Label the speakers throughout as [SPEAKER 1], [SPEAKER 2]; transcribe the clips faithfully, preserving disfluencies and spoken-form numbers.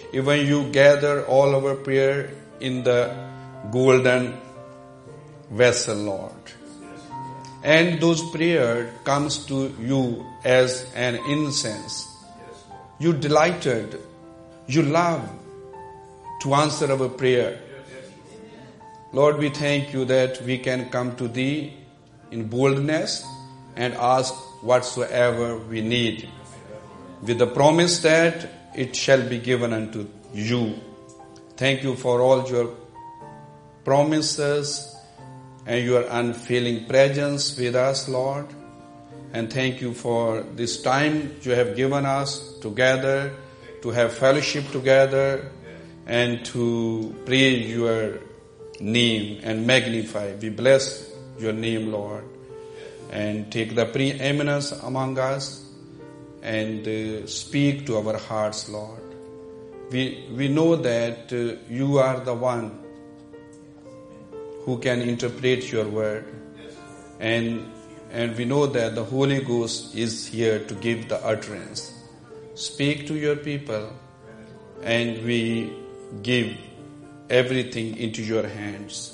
[SPEAKER 1] even you gather all our prayer in the golden vessel, Lord. And those prayers comes to you as an incense. You delighted, you love to answer our prayer. Lord, we thank you that we can come to thee in boldness and ask whatsoever we need, with the promise that it shall be given unto you. Thank you for all your promises and your unfailing presence with us, Lord. And thank you for this time you have given us together, to have fellowship together, and to praise your name and magnify. We bless your name, Lord, and take the preeminence among us and uh, speak to our hearts, Lord. We we know that uh, you are the one who can interpret your word, and and we know that the Holy Ghost is here to give the utterance. Speak to your people, and we give everything into your hands.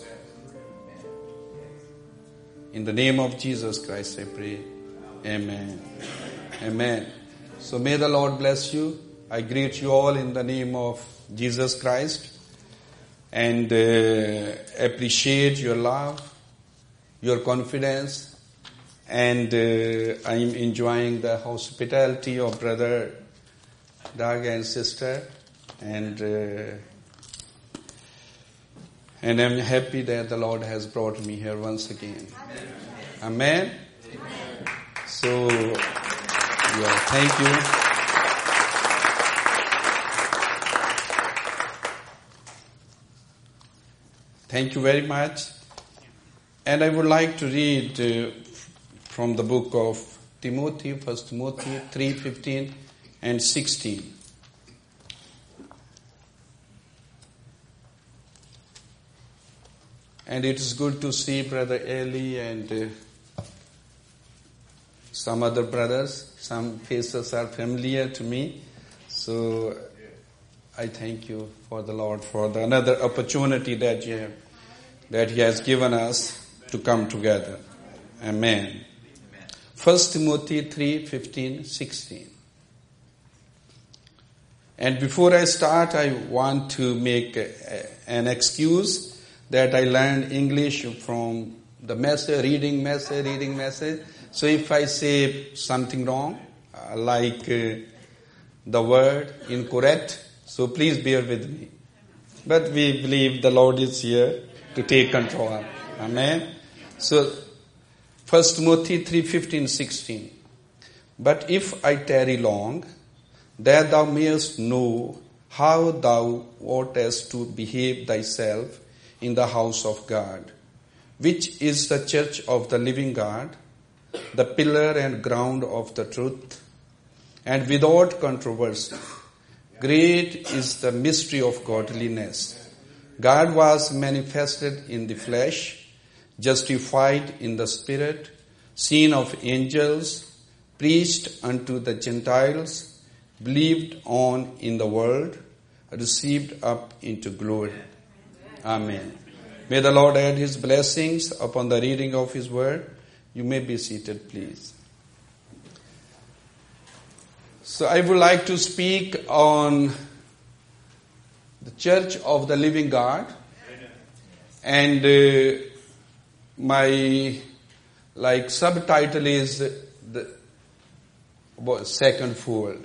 [SPEAKER 1] In the name of Jesus Christ I pray. Amen. Amen. So may the Lord bless you. I greet you all in the name of Jesus Christ, and uh, appreciate your love, your confidence, and uh, I am enjoying the hospitality of Brother Doug and Sister, and uh, and I'm happy that the Lord has brought me here once again. Amen. Amen. So, yeah, thank you. Thank you very much. And I would like to read uh, from the book of Timothy, First Timothy three fifteen and sixteen. And it is good to see Brother Eli and uh, some other brothers. Some faces are familiar to me. So I thank you for the Lord for the another opportunity that you have, that He has given us to come together. Amen. First Timothy three fifteen sixteen. And before I start, I want to make a, a, an excuse that I learned English from the message, reading message, reading message. So if I say something wrong, uh, like uh, the word incorrect, so please bear with me. But we believe the Lord is here to take control. Amen. So, First Timothy three fifteen sixteen. But if I tarry long, that thou mayest know how thou oughtest to behave thyself in the house of God, which is the church of the living God, the pillar and ground of the truth, and without controversy. Great is the mystery of godliness. God was manifested in the flesh, justified in the spirit, seen of angels, preached unto the Gentiles, believed on in the world, received up into glory. Amen. May the Lord add His blessings upon the reading of His word. You may be seated, please. So I would like to speak on the Church of the Living God. And uh, my like subtitle is the second fold.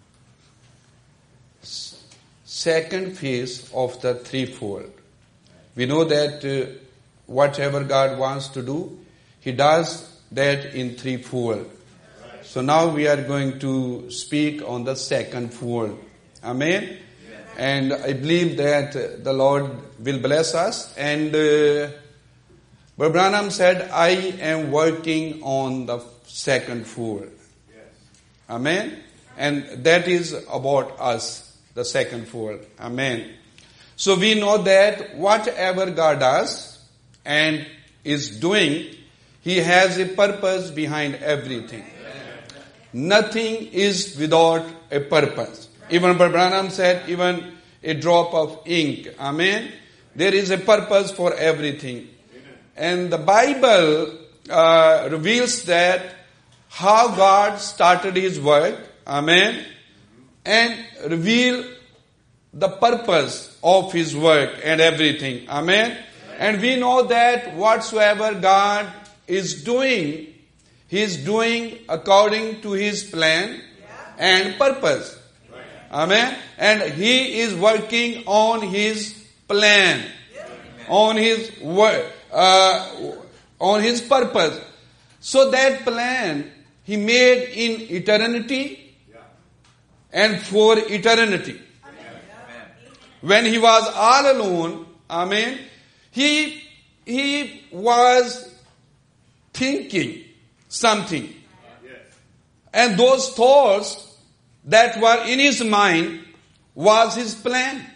[SPEAKER 1] Second phase of the threefold. We know that uh, whatever God wants to do, He does that in threefold. So now we are going to speak on the second fold. Amen. And I believe that uh, the Lord will bless us. And uh, Brother Branham said, I am working on the second fold. Amen. And that is about us, the second fold. Amen. So we know that whatever God does and is doing, He has a purpose behind everything. Nothing is without a purpose. Even Brother Branham said, even a drop of ink. Amen. There is a purpose for everything. And the Bible uh, reveals that how God started His work. Amen. And reveal the purpose of His work and everything. Amen. And we know that whatsoever God is doing, He is doing according to His plan and purpose. Amen. And He is working on His plan, on His work, uh, on His purpose. So that plan He made in eternity and for eternity. When He was all alone, amen, He, he was thinking something. And those thoughts that were in His mind was His plan.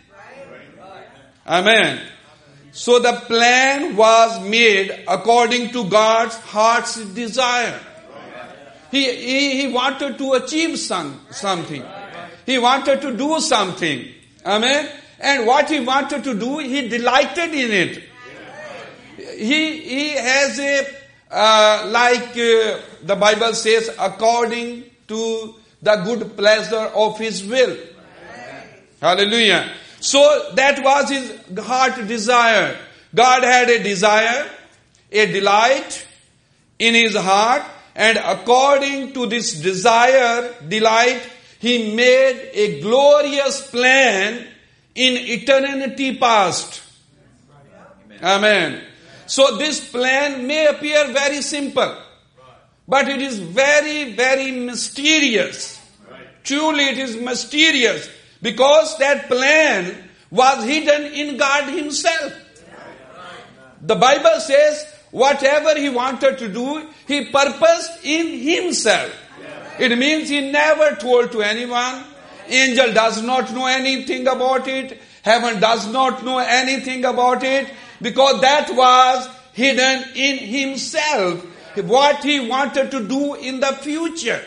[SPEAKER 1] Amen. So the plan was made according to God's heart's desire. He, he, he wanted to achieve some, something. He wanted to do something. Amen. And what He wanted to do, He delighted in it. He, he has a, uh, like uh, the Bible says, according to the good pleasure of His will. Hallelujah. So that was His heart desire. God had a desire, a delight in His heart, and according to this desire, delight, He made a glorious plan in eternity past. Amen. So this plan may appear very simple, but it is very, very mysterious. Truly it is mysterious, because that plan was hidden in God Himself. The Bible says whatever He wanted to do, He purposed in Himself. It means He never told to anyone. Angel does not know anything about it. Heaven does not know anything about it, because that was hidden in Himself, what He wanted to do in the future.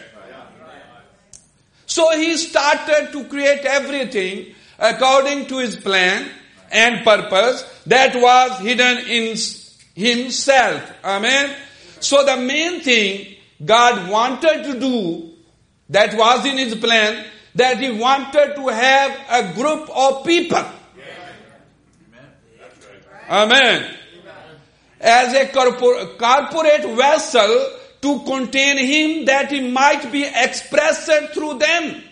[SPEAKER 1] So He started to create everything according to His plan and purpose that was hidden in Himself. Amen. So the main thing God wanted to do, that was in His plan, that He wanted to have a group of people. Amen. As a corpor- corporate vessel to contain Him, that He might be expressed through them.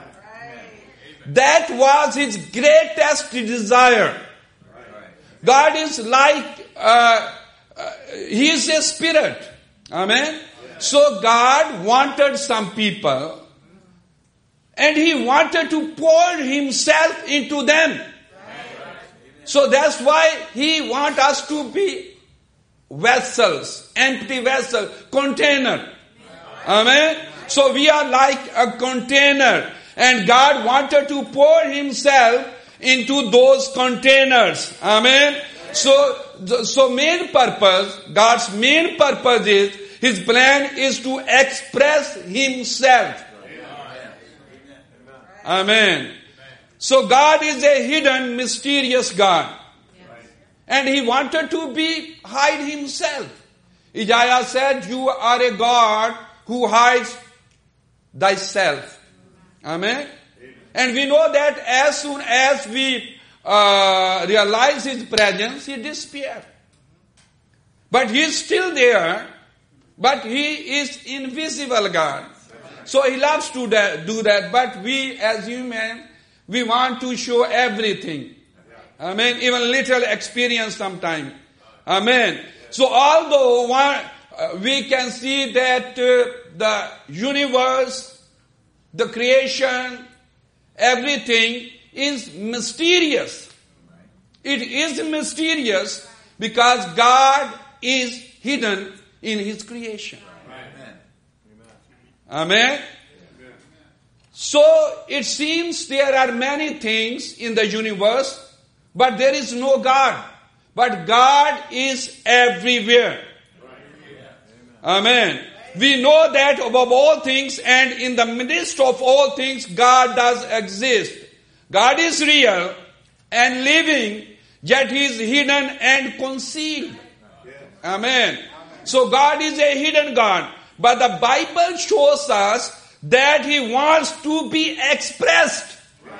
[SPEAKER 1] That was His greatest desire. God is like, uh, uh, He is a spirit. Amen. So God wanted some people, and He wanted to pour Himself into them. So that's why He wants us to be vessels, empty vessel, container. Amen. So we are like a container, and God wanted to pour Himself into those containers. Amen. So, so main purpose, God's main purpose is, His plan is to express Himself. Amen. So God is a hidden, mysterious God. And He wanted to be, hide Himself. Isaiah said, you are a God who hides thyself. Amen. And we know that as soon as we uh, realize His presence, He disappears. But He is still there, but He is invisible God. So He loves to do that, but we as human, we want to show everything. Amen. Even little experience sometime. Amen. So although one, uh, we can see that uh, the universe, the creation, everything is mysterious. It is mysterious because God is hidden in His creation. Amen. Amen. So it seems there are many things in the universe, but there is no God. But God is everywhere. Amen. We know that above all things and in the midst of all things, God does exist. God is real and living, yet he is hidden and concealed. Amen. So God is a hidden God. But the Bible shows us that he wants to be expressed.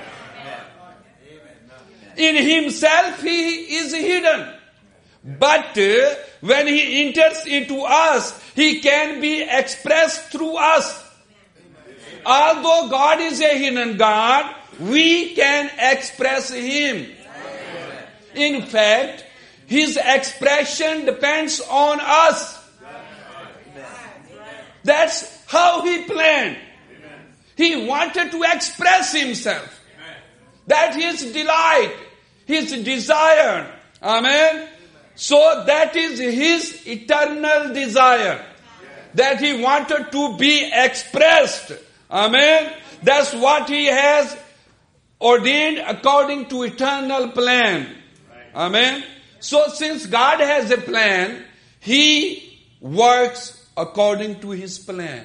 [SPEAKER 1] In himself he is hidden. But uh, when he enters into us, he can be expressed through us. Although God is a hidden God, we can express him. In fact, his expression depends on us. That's how he planned. He wanted to express himself. That his delight, his desire. Amen. So that is his eternal desire. That he wanted to be expressed. Amen. That's what he has ordained according to eternal plan. Amen. So since God has a plan, he works according to his plan.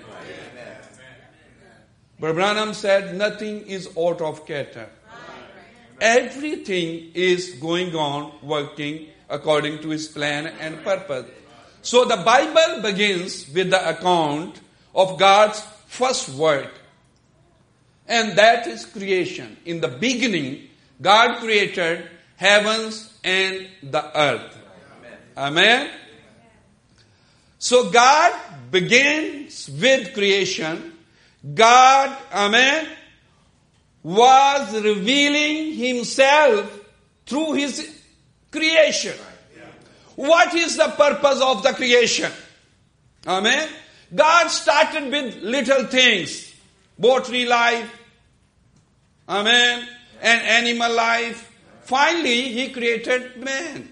[SPEAKER 1] Brother Branham said nothing is out of character. Everything is going on working according to his plan and purpose. So the Bible begins with the account of God's first work. And that is creation. In the beginning, God created heavens and the earth. Amen. So God begins with creation. God, amen, was revealing himself through his creation. What is the purpose of the creation? Amen. God started with little things. Botany life. Amen. And animal life. Finally, he created man.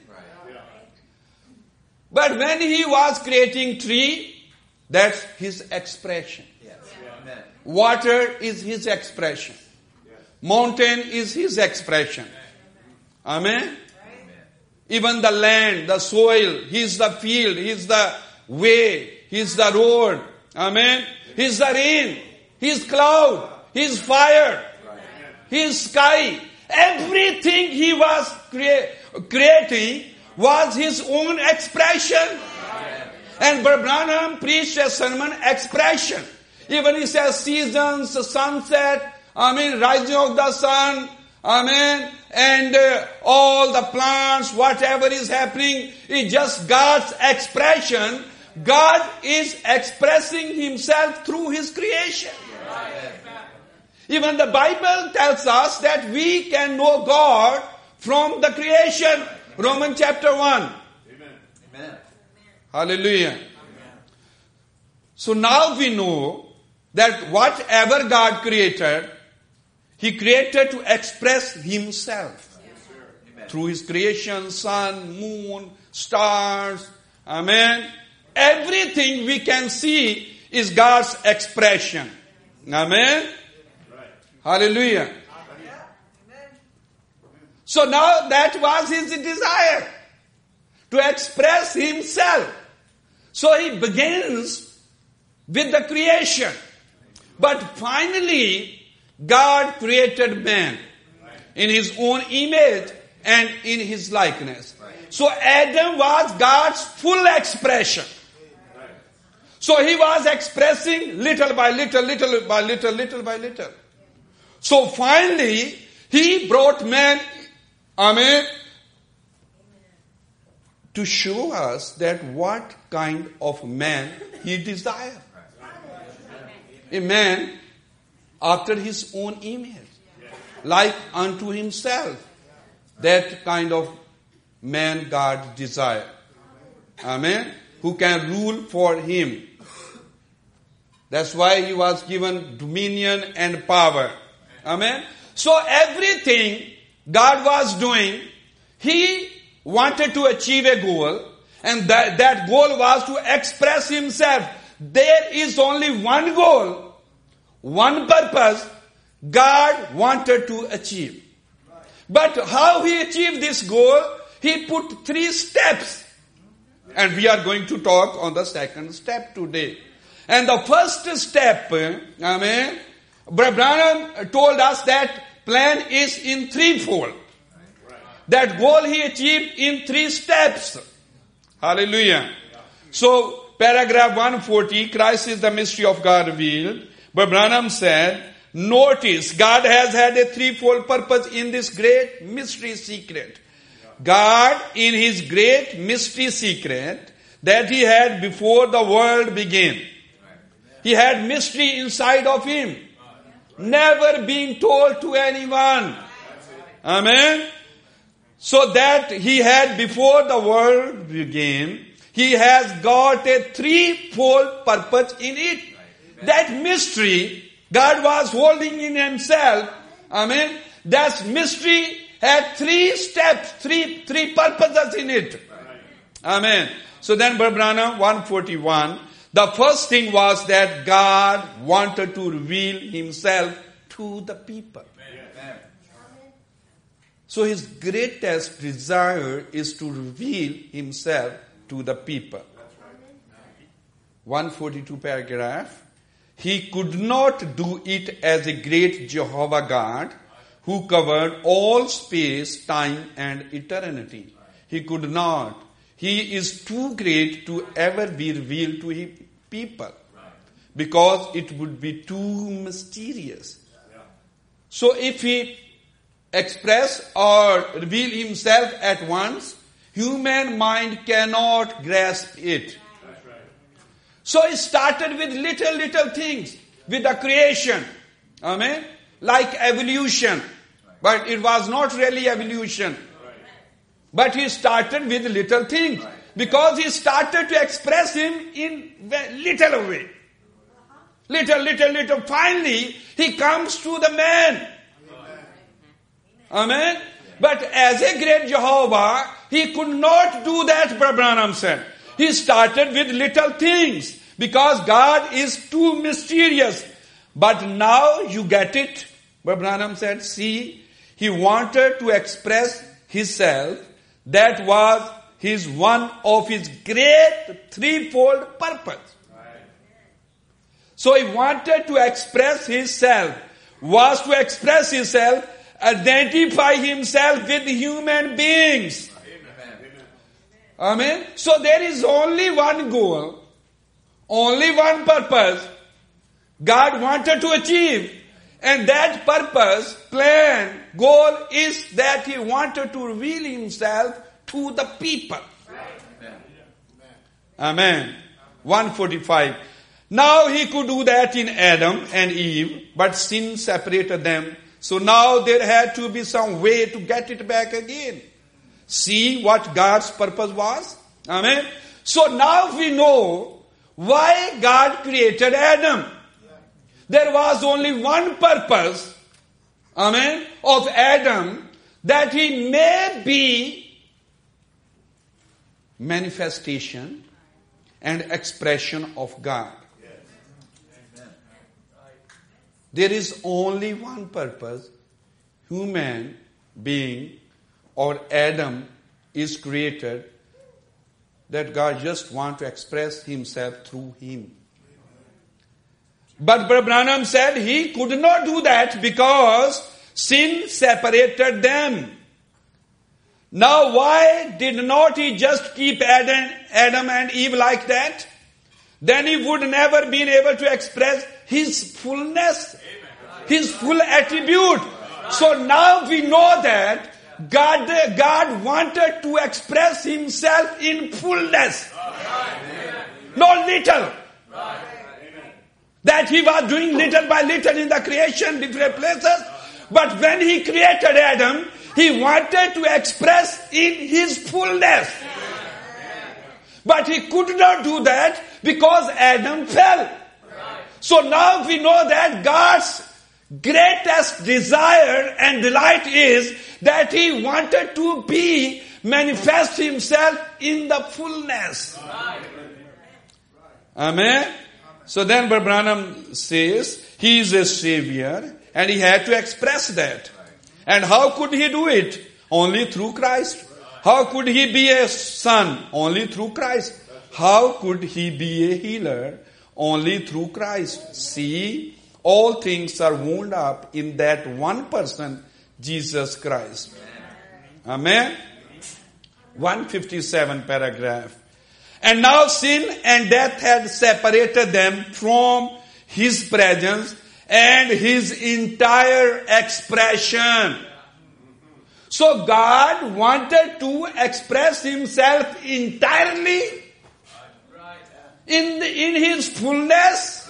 [SPEAKER 1] But when he was creating tree, that's his expression. Water is his expression. Mountain is his expression. Amen. Even the land, the soil, he's the field, he's the way, he's the road. Amen. He's the rain, he's cloud, he's fire, he's sky. Everything he was crea- creating was his own expression. And Brother Branham preached a sermon expression. Even he says seasons, sunset, I mean rising of the sun, amen, and uh, all the plants, whatever is happening is just God's expression. God is expressing himself through his creation. Even the Bible tells us that we can know God from the creation. Romans chapter one. Amen. Hallelujah. Amen. So now we know that whatever God created, he created to express himself. Yes, through his creation, sun, moon, stars. Amen. Everything we can see is God's expression. Amen. Right. Hallelujah. Amen. So now that was his desire, to express himself. So he begins with the creation. But finally, God created man in his own image and in his likeness. So Adam was God's full expression. So he was expressing little by little, little by little, little by little. So finally, he brought man, amen, to show us that what kind of man he desired. A man after his own image, like unto himself. That kind of man God desired. Amen. Who can rule for him. That's why he was given dominion and power. Amen. So everything God was doing, he wanted to achieve a goal, and that, that goal was to express himself. There is only one goal, one purpose God wanted to achieve. But how he achieved this goal, he put three steps. And we are going to talk on the second step today. And the first step, amen, Brother Branham told us that plan is in threefold. That goal he achieved in three steps. Hallelujah. So, paragraph one forty, Christ is the mystery of God revealed. But Branham said, notice, God has had a threefold purpose in this great mystery secret. God, in his great mystery secret that he had before the world began, he had mystery inside of him, never being told to anyone. Amen. So that he had before the world began, he has got a threefold purpose in it. That mystery God was holding in himself. Amen. That mystery had three steps, three, three purposes in it. Amen. So then Brother Branham, one forty-one, the first thing was that God wanted to reveal himself to the people. Amen. So his greatest desire is to reveal himself to the people. one forty-two paragraph. He could not do it as a great Jehovah God who covered all space, time and eternity. He could not. He is too great to ever be revealed to his people because it would be too mysterious. So if he express or reveal himself at once, human mind cannot grasp it. So it started with little, little things, with the creation. Amen? Like evolution. But it was not really evolution. But he started with little things. Because he started to express him in little way. Little, little, little. Finally, he comes to the man. Amen? But as a great Jehovah, he could not do that, Brother Branham said. He started with little things because God is too mysterious. But now you get it. Brother Branham said, see, he wanted to express himself. That was his one of his great threefold purpose. So he wanted to express himself, was to express himself, identify himself with human beings. Amen. So there is only one goal, only one purpose God wanted to achieve. And that purpose, plan, goal is that he wanted to reveal himself to the people. Amen. one forty-five. Now he could do that in Adam and Eve, but sin separated them. So now there had to be some way to get it back again. See what God's purpose was? Amen. So now we know why God created Adam. There was only one purpose, amen, of Adam, that he may be manifestation and expression of God. There is only one purpose. Human being or Adam is created that God just wants to express himself through him. But Brother Branham said he could not do that because sin separated them. Now why did not he just keep Adam, Adam and Eve like that? Then he would never been able to express his fullness, his full attribute. So now we know that God, God wanted to express himself in fullness. Not little. That he was doing little by little in the creation, different places. But when he created Adam, he wanted to express in his fullness. But he could not do that because Adam fell. So now we know that God's greatest desire and delight is that he wanted to be, manifest himself in the fullness. Amen. So then Brother Branham says he is a savior and he had to express that. And how could he do it? Only through Christ. How could he be a son? Only through Christ. How could he be a healer? Only through Christ. See, all things are wound up in that one person, Jesus Christ. Amen. one fifty-seven paragraph. And now sin and death had separated them from His presence and His entire expression. So God wanted to express Himself entirely in, the, in His fullness.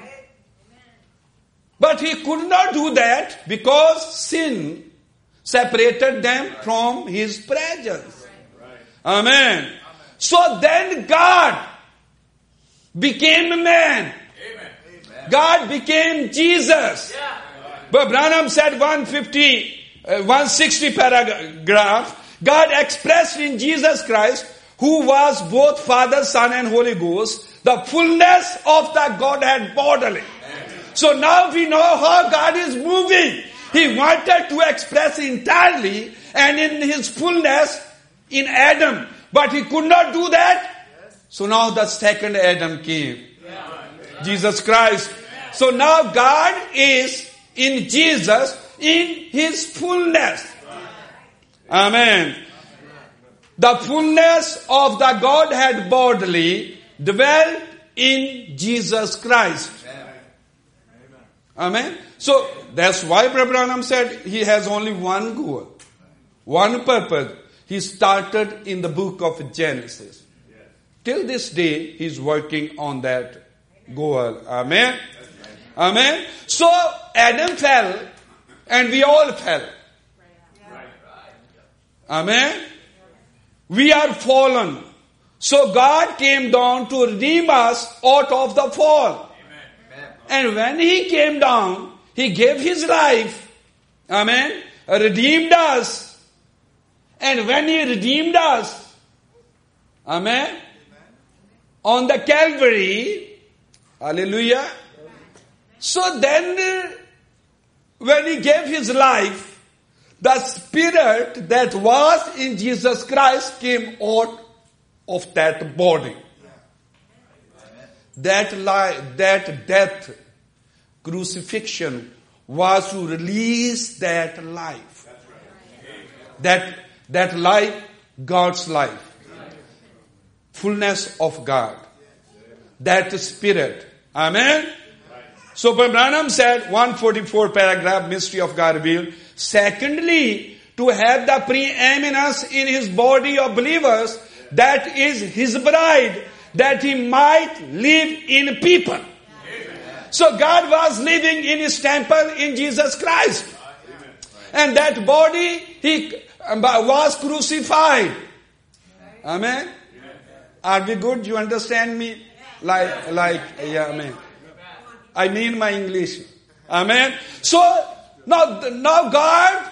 [SPEAKER 1] But He could not do that because sin separated them from His presence. Amen. So then God became a man. God became Jesus. But Branham said one fifty, uh, one sixty paragraph, God expressed in Jesus Christ, who was both Father, Son and Holy Ghost, the fullness of the Godhead bodily. So now we know how God is moving. He wanted to express entirely and in His fullness in Adam. But He could not do that. So now the second Adam came. Jesus Christ. So now God is in Jesus in His fullness. Amen. The fullness of the Godhead bodily dwelt in Jesus Christ. Amen. So that's why Brother Branham said he has only one goal, one purpose. He started in the book of Genesis. Till this day, he's working on that goal. Amen. Amen. So Adam fell and we all fell. Amen. We are fallen. So God came down to redeem us out of the fall. And when He came down, He gave His life. Amen. Redeemed us. And when He redeemed us, amen, on the Calvary, hallelujah. So then, when He gave His life, the Spirit that was in Jesus Christ came out of that body. That life, that death, crucifixion was to release that life. That, that life, God's life. Fullness of God. That Spirit. Amen. So Branham said, one forty-four paragraph, Mystery of God revealed. Secondly, to have the preeminence in His body of believers, that is His bride, that He might live in people. Amen. So God was living in His temple in Jesus Christ. Amen. And that body, He was crucified. Amen. Amen. Are we good? You understand me? Like, like, yeah, amen. I mean my English. Amen. So, now, now God,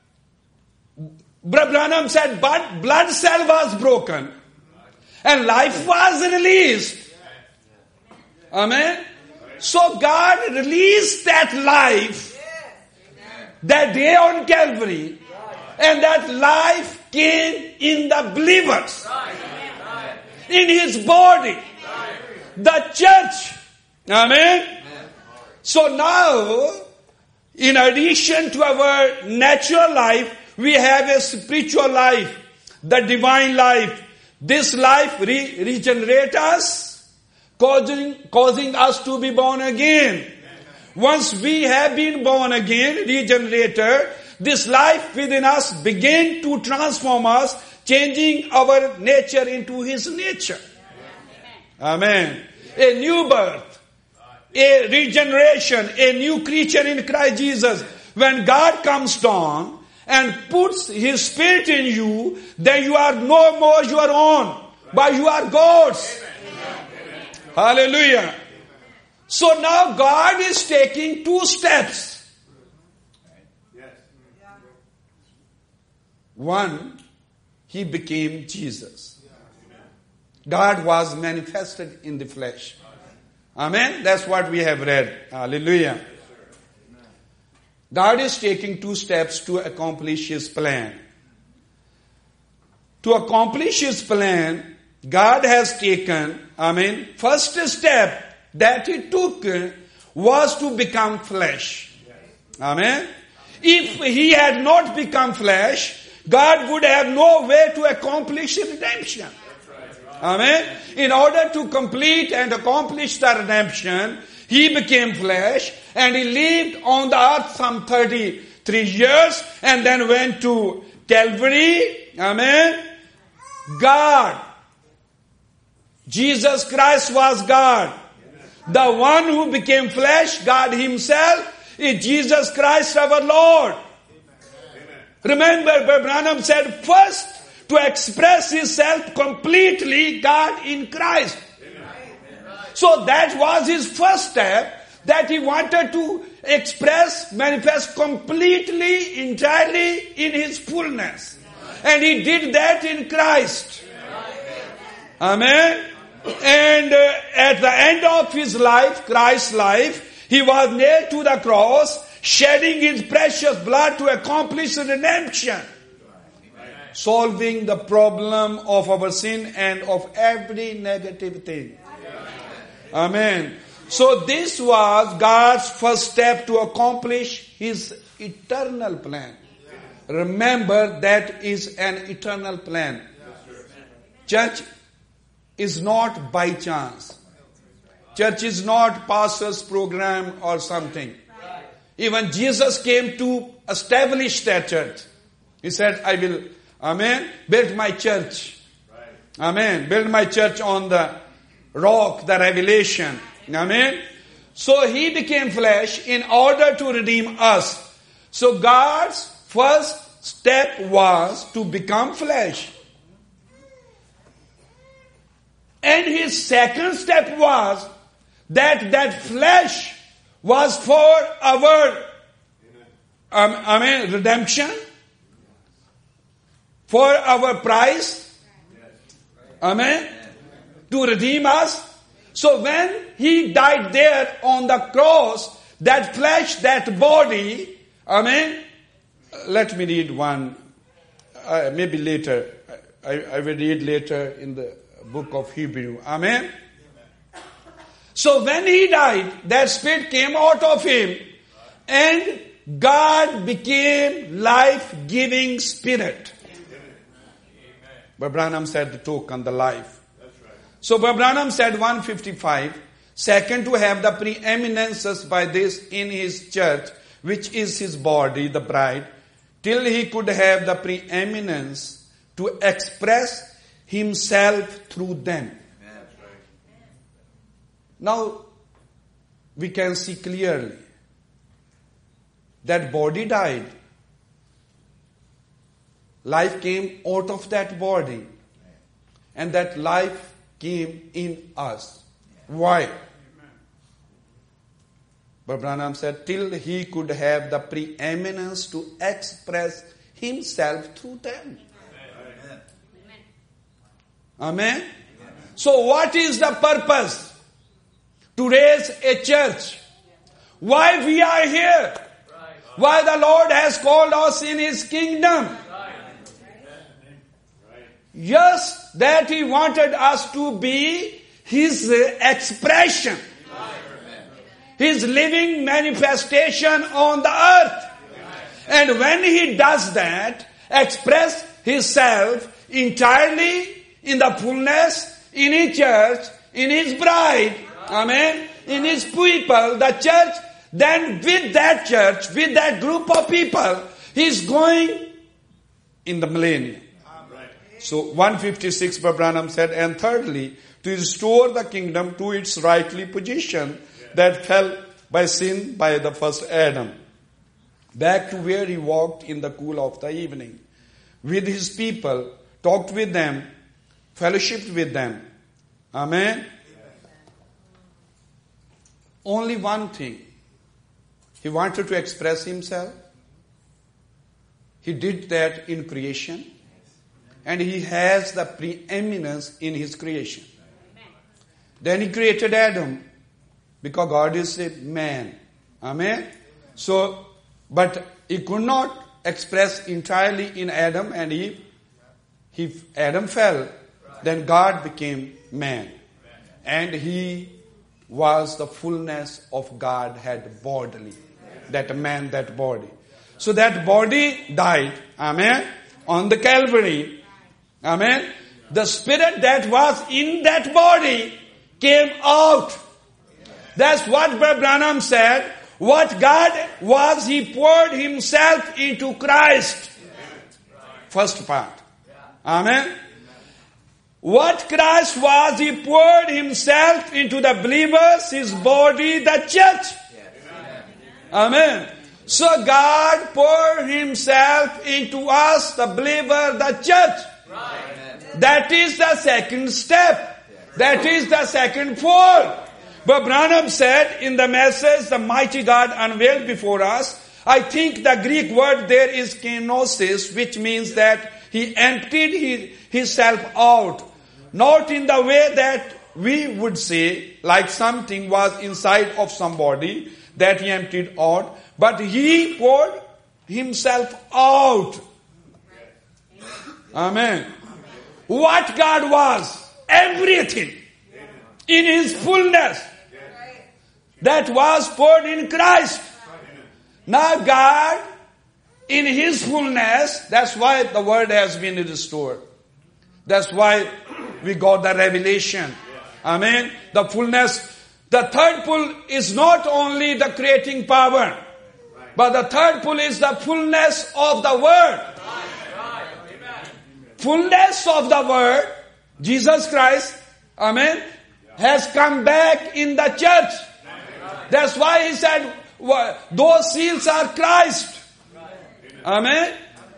[SPEAKER 1] Branham said, but blood cell was broken. And life was released. Amen. So God released that life that day on Calvary. And that life came in the believers. In His body. The church. Amen. So now, in addition to our natural life, we have a spiritual life. The divine life. This life re- regenerates us, causing, causing us to be born again. Once we have been born again, regenerated, this life within us begins to transform us, changing our nature into His nature. Amen. A new birth, a regeneration, a new creature in Christ Jesus. When God comes down and puts His Spirit in you, then you are no more your own, but you are God's. Amen. Hallelujah. So now God is taking two steps. One, He became Jesus. God was manifested in the flesh. Amen. That's what we have read. Hallelujah. God is taking two steps to accomplish His plan. To accomplish His plan, God has taken, amen, first step that He took was to become flesh. Amen. If He had not become flesh, God would have no way to accomplish redemption. Amen. In order to complete and accomplish the redemption, He became flesh and He lived on the earth some thirty-three years and then went to Calvary. Amen. God, Jesus Christ was God. The one who became flesh, God Himself, is Jesus Christ our Lord. Remember, Branham said, first to express Himself completely, God in Christ. So that was His first step, that He wanted to express, manifest completely, entirely in His fullness. And He did that in Christ. Amen. And uh, at the end of His life, Christ's life, He was nailed to the cross, shedding His precious blood to accomplish redemption. Solving the problem of our sin and of every negative thing. Amen. So this was God's first step to accomplish His eternal plan. Remember, that is an eternal plan. Church is not by chance. Church is not pastor's program or something. Even Jesus came to establish that church. He said, I will, amen, build my church. Amen. Build my church on the rock, the revelation. Amen. So He became flesh in order to redeem us. So God's first step was to become flesh. And His second step was that that flesh was for our um, I mean, redemption, for our price, amen, to redeem us. So when He died there on the cross, that flesh, that body, amen, let me read one, uh, maybe later, I, I will read later in the book of Hebrew. Amen. So when He died, that spirit came out of Him and God became life-giving spirit. But Branham said the token, the life. So But Branham said one fifty-five, second to have the preeminences by this in His church, which is His body, the bride, till He could have the preeminence to express Himself through them. Now, we can see clearly that body died. Life came out of that body. And that life came in us. Why? But Branham said, till He could have the preeminence to express Himself through them. Amen. Amen. So what is the purpose? To raise a church. Why we are here? Why the Lord has called us in His kingdom? Yes, that He wanted us to be His expression. His living manifestation on the earth. And when He does that, express Himself entirely in the fullness, in His church, in His bride, amen, in His people, the church, then with that church, with that group of people, He's going in the millennium. So one fifty-six, Brother Branham said, and thirdly, to restore the kingdom to its rightly position that fell by sin by the first Adam, back to where he walked in the cool of the evening, with His people, talked with them, fellowshiped with them. Amen. Only one thing. He wanted to express Himself. He did that in creation. And He has the preeminence in His creation. Then He created Adam. Because God is a man. Amen. So, but He could not express entirely in Adam and Eve. If Adam fell, then God became man. And He was the fullness of God had bodily. That man, that body. So that body died. Amen. on the Calvary. Amen. The spirit that was in that body came out. That's what Brother Branham said. What God was, He poured Himself into Christ. First part. Amen. What Christ was, He poured Himself into the believers, His body, the church. Amen. So God poured Himself into us, the believer, the church. That is the second step. That is the second fold. But Branham said in the message, the mighty God unveiled before us, I think the Greek word there is kenosis, which means that He emptied his, Himself out. Not in the way that we would say, like something was inside of somebody that He emptied out, but He poured Himself out. Amen. What God was, everything in His fullness, that was poured in Christ. Now God, in His fullness, that's why the word has been restored. That's why we got the revelation. Amen. The fullness. The third pull is not only the creating power, but the third pull is the fullness of the word. Fullness of the word, Jesus Christ, amen, has come back in the church. That's why He said, those seals are Christ. Amen.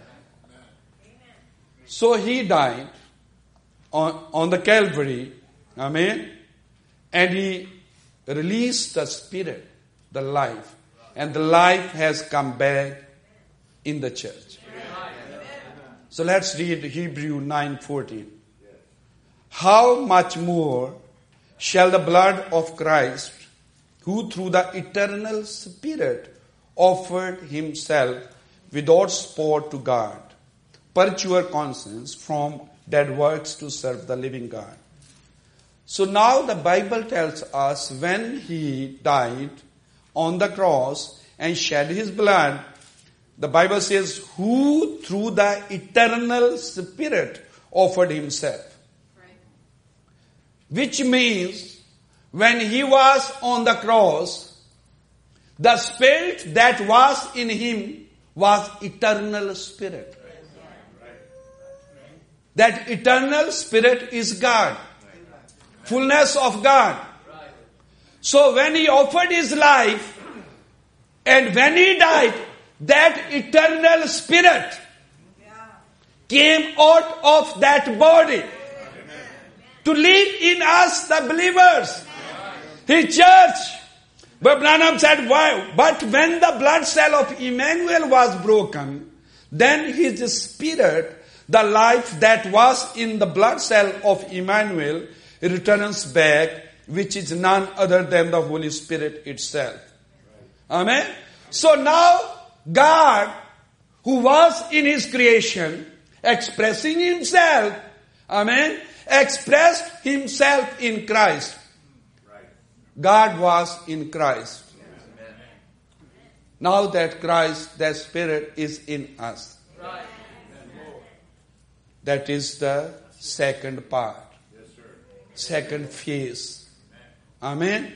[SPEAKER 1] So He died on, on the Calvary. Amen. And He released the Spirit, the life. And the life has come back in the church. So let's read Hebrews nine fourteen. How much more shall the blood of Christ, who through the eternal Spirit offered Himself without spot to God, purge your conscience from dead works to serve the living God. So now the Bible tells us when He died on the cross and shed His blood, the Bible says, who through the eternal Spirit offered Himself. Right. Which means, when He was on the cross, the Spirit that was in Him was eternal Spirit. That eternal Spirit is God. Fullness of God. So when He offered His life, and when He died, that eternal Spirit came out of that body to live in us, the believers, His church. But Branham said, why? But when the blood cell of Emmanuel was broken, then His Spirit, the life that was in the blood cell of Emmanuel, returns back, which is none other than the Holy Spirit itself. Amen? So now, God, who was in His creation, expressing Himself, amen, expressed Himself in Christ. God was in Christ. Now that Christ, that Spirit is in us. That is the second part. Second phase. Amen.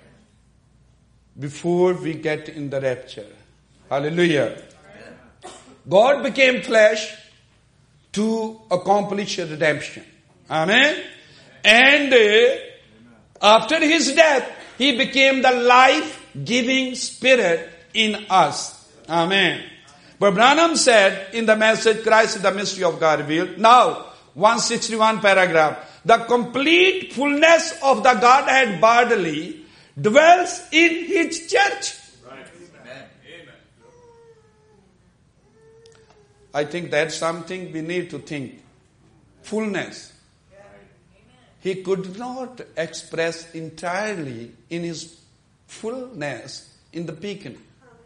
[SPEAKER 1] Before we get in the rapture. Hallelujah. God became flesh to accomplish redemption. Amen. And uh, after His death, He became the life-giving Spirit in us. Amen. But Branham said in the message, Christ is the mystery of God revealed. Now, one sixty-one paragraph. The complete fullness of the Godhead bodily dwells in His church. I think that's something we need to think. Fullness. He could not express entirely in His fullness in the beginning.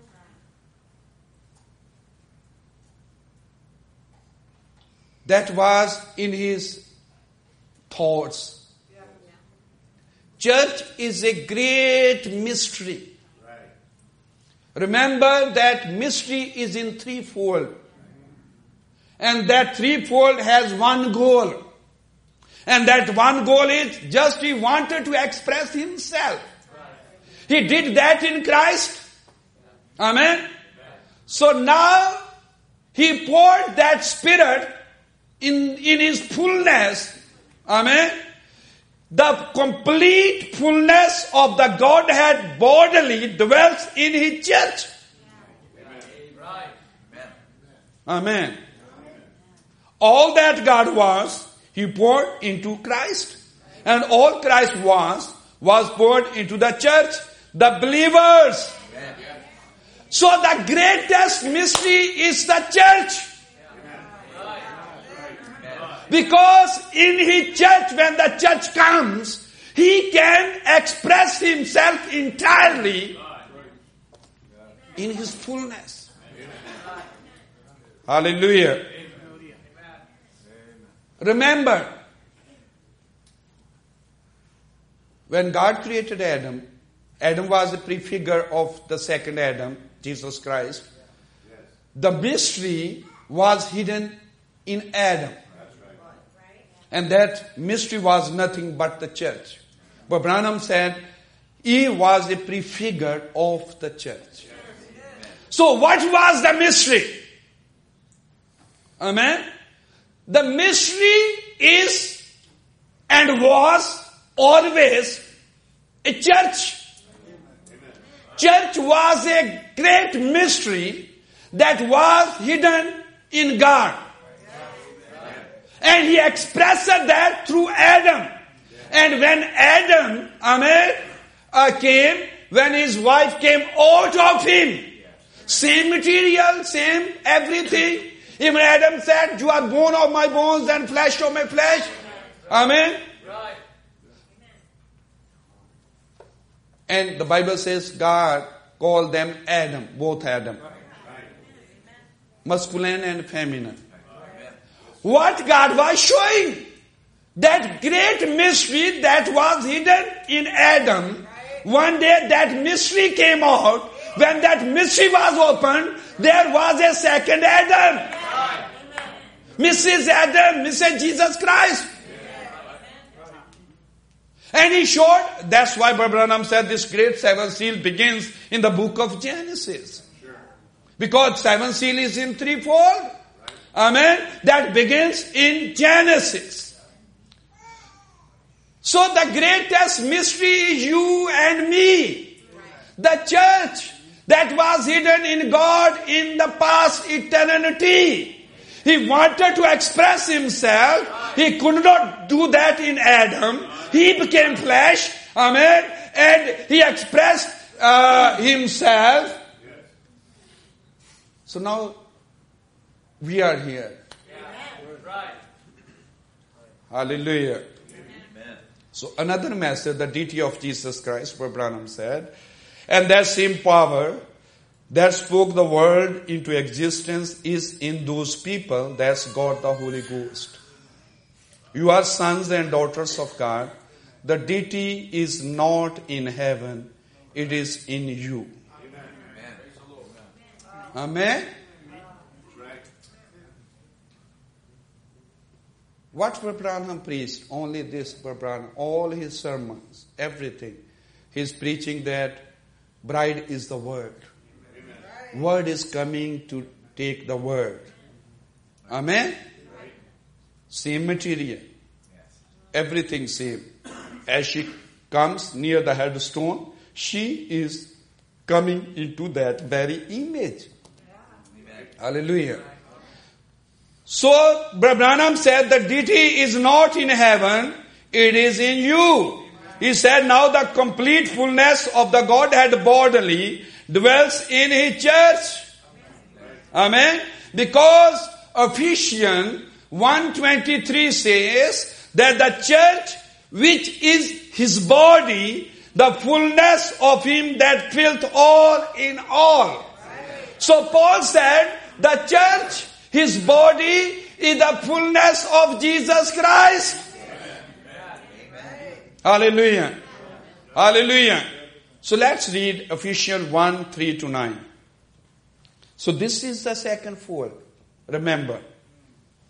[SPEAKER 1] That was in His thoughts. Church is a great mystery. Remember that mystery is in threefold. And that threefold has one goal. And that one goal is just he wanted to express himself. He did that in Christ. Amen. So now he poured that Spirit in, in his fullness. Amen. The complete fullness of the Godhead bodily dwells in his church. Amen. All that God was, he poured into Christ. And all Christ was, was poured into the church, the believers. So the greatest mystery is the church. Because in his church, when the church comes, he can express himself entirely in his fullness. Hallelujah. Remember, when God created Adam, Adam was a prefigure of the second Adam, Jesus Christ. The mystery was hidden in Adam. And that mystery was nothing but the church. But Branham said, he was a prefigure of the church. So what was the mystery? Amen? The mystery is and was always a church. Church was a great mystery that was hidden in God. And he expressed that through Adam. And when Adam, amen, uh, came, when his wife came out of him, same material, same everything. Even Adam said, you are bone of my bones and flesh of my flesh. Amen. Right. And the Bible says God called them Adam, both Adam. Masculine and feminine. What God was showing, that great mystery that was hidden in Adam, one day that mystery came out. When that mystery was opened, there was a second Adam. Missus Adam, Missus Jesus Christ. And he showed, that's why Brother Branham said this great seventh seal begins in the book of Genesis. Because seventh seal is in threefold. Amen. That begins in Genesis. So the greatest mystery is you and me. The church that was hidden in God in the past eternity. He wanted to express himself. He could not do that in Adam. He became flesh. Amen. And he expressed uh, himself. So now we are here. Hallelujah. Amen. So another message, the deity of Jesus Christ, where Branham said, and that same power that spoke the world into existence is in those people. That's God the Holy Ghost. You are sons and daughters of God. The deity is not in heaven. It is in you. Amen. Amen. What Brother Branham preached? Only this, Brother Branham. All his sermons, everything. He's preaching that bride is the word. Amen. Word is coming to take the word. Amen? Right. Same material. Yes. Everything same. As she comes near the headstone, she is coming into that very image. Amen. Hallelujah. So, Brother Branham said the deity is not in heaven, it is in you. He said now the complete fullness of the Godhead bodily dwells in his church. Amen. Because Ephesians one twenty-three says that the church which is his body, the fullness of him that filleth all in all. So Paul said the church, his body, is the fullness of Jesus Christ. Amen. Hallelujah. Hallelujah. So let's read Ephesians one, three to nine. So this is the second fold. Remember,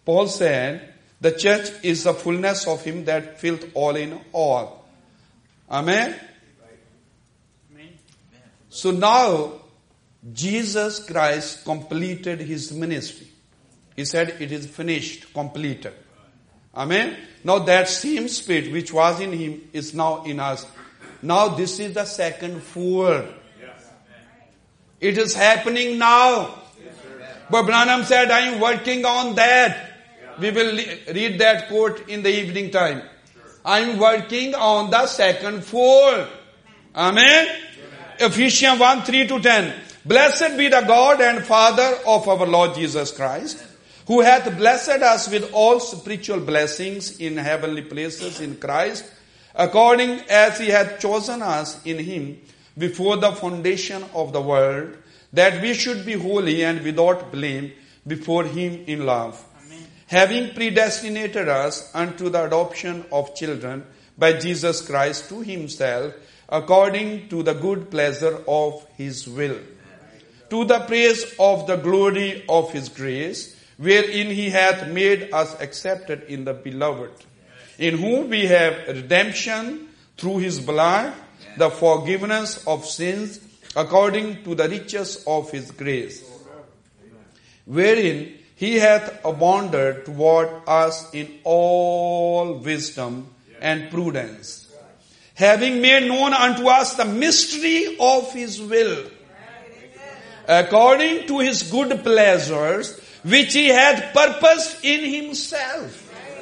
[SPEAKER 1] Paul said, the church is the fullness of him that filleth all in all. Amen?
[SPEAKER 2] Amen.
[SPEAKER 1] So now, Jesus Christ completed his ministry. He said, it is finished, completed. Amen? Now that same spirit which was in him is now in us. Now this is the second fold. It is happening now. But Branham said, I am working on that. We will read that quote in the evening time. I am working on the second fold. Amen? Ephesians one, three to ten. Blessed be the God and Father of our Lord Jesus Christ, who hath blessed us with all spiritual blessings in heavenly places in Christ, according as he hath chosen us in him before the foundation of the world, that we should be holy and without blame before him in love. Amen. Having predestinated us unto the adoption of children by Jesus Christ to himself, according to the good pleasure of his will, to the praise of the glory of his grace, wherein he hath made us accepted in the beloved, in whom we have redemption through his blood, the forgiveness of sins, according to the riches of his grace, wherein he hath abounded toward us in all wisdom and prudence, having made known unto us the mystery of his will, according to his good pleasures, which he had purposed in himself.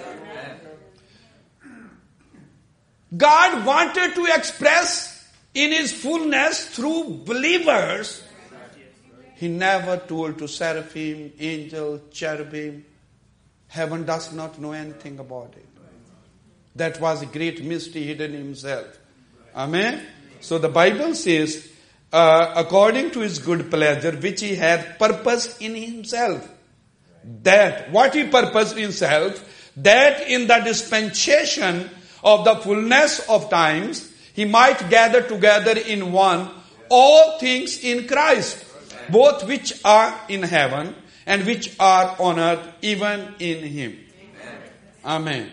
[SPEAKER 1] God wanted to express in his fullness through believers. He never told to seraphim, angel, cherubim. Heaven does not know anything about it. That was a great mystery hidden in himself. Amen? So the Bible says, uh, according to his good pleasure, which he had purposed in himself. That, what he purposed in himself, that in the dispensation of the fullness of times, he might gather together in one all things in Christ, both which are in heaven and which are on earth, even in him. Amen. Amen.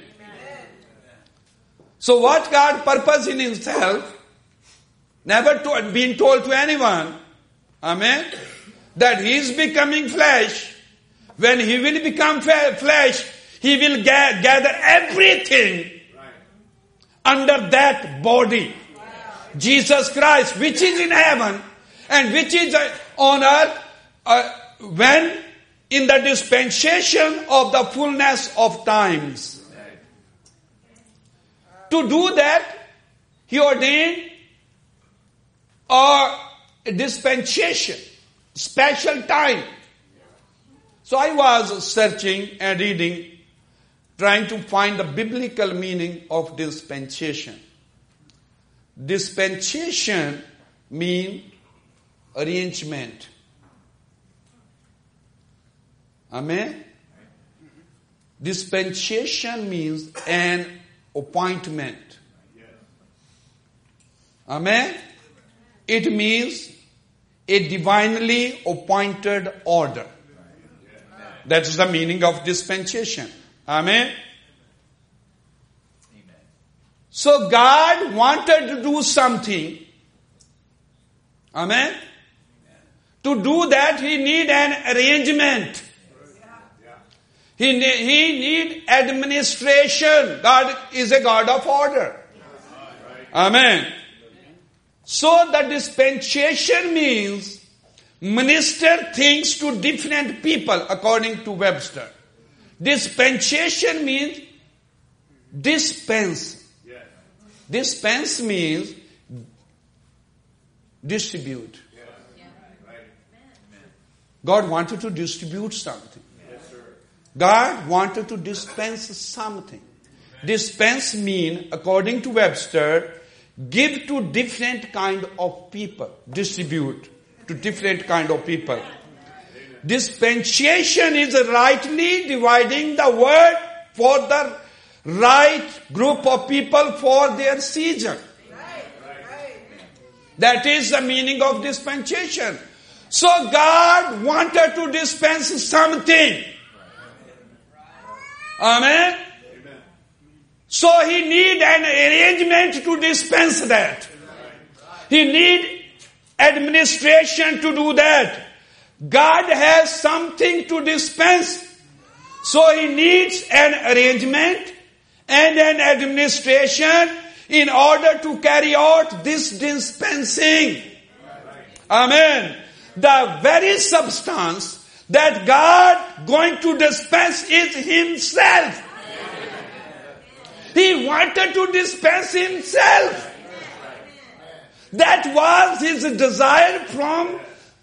[SPEAKER 1] So what God purposed in himself, never to, been told to anyone, amen, that he is becoming flesh. When he will become flesh, he will ga- gather everything under that body. Jesus Christ, which is in heaven and which is on earth, uh, when in the dispensation of the fullness of times. To do that, he ordained a dispensation, special time. So I was searching and reading, trying to find the biblical meaning of dispensation. Dispensation means arrangement. Amen? Dispensation means an appointment. Amen? It means a divinely appointed order. That is the meaning of dispensation. Amen? Amen. So God wanted to do something. Amen? Amen. To do that, he need an arrangement. He need, he need administration. God is a God of order. Amen. So the dispensation means minister things to different people, according to Webster. Dispensation means dispense. Dispense means distribute. God wanted to distribute something. God wanted to dispense something. Dispense means, according to Webster, give to different kind of people. Distribute to different kind of people. Dispensation is rightly dividing the word for the right group of people for their season. That is the meaning of dispensation. So God wanted to dispense something. Amen? Amen. So he need an arrangement to dispense that. He need administration to do that. God has something to dispense. So he needs an arrangement and an administration in order to carry out this dispensing. Amen. The very substance that God going to dispense is himself. He wanted to dispense himself. That was his desire from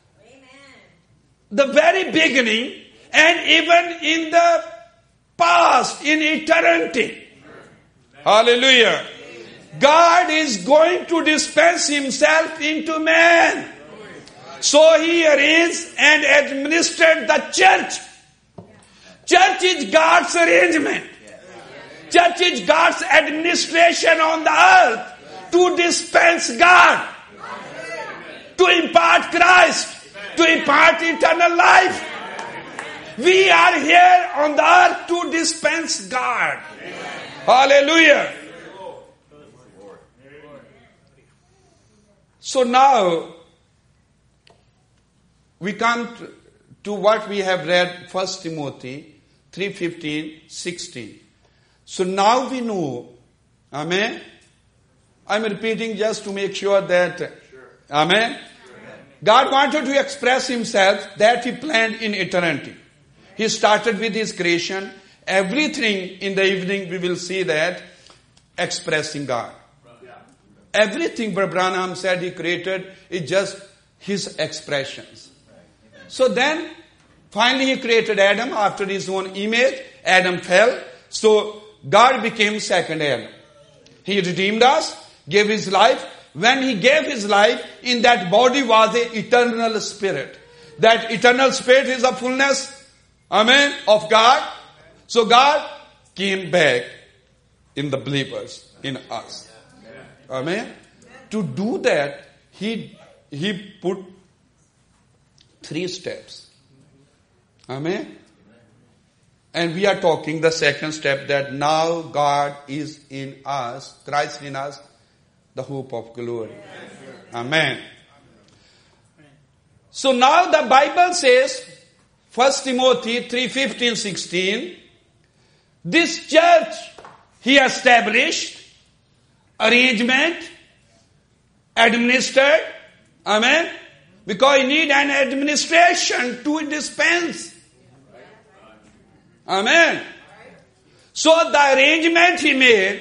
[SPEAKER 1] the very beginning and even in the past, in eternity. Hallelujah. God is going to dispense himself into man. So he arranged and administered the church. Church is God's arrangement. Church is God's administration on the earth to dispense God, to impart Christ, to impart eternal life. We are here on the earth to dispense God. Hallelujah. So now, we come to, to what we have read, First Timothy three fifteen, sixteen. So now we know, amen. I'm repeating just to make sure that, sure. Amen. Sure. God wanted to express himself that he planned in eternity. He started with his creation. Everything in the evening we will see that expressing God. Everything Brother Branham said he created is just his expressions. So then, finally he created Adam after his own image. Adam fell. So God became second Adam. He redeemed us, gave his life. When he gave his life, in that body was an eternal spirit. That eternal spirit is a fullness, amen, of God. So God came back in the believers, in us. Amen. To do that, he, he put three steps. Amen. And we are talking the second step, that now God is in us, Christ in us, the hope of glory. Amen. So now the Bible says, First Timothy three fifteen, sixteen, this church he established, arrangement, administered, amen, because he need an administration to dispense. Amen. So the arrangement he made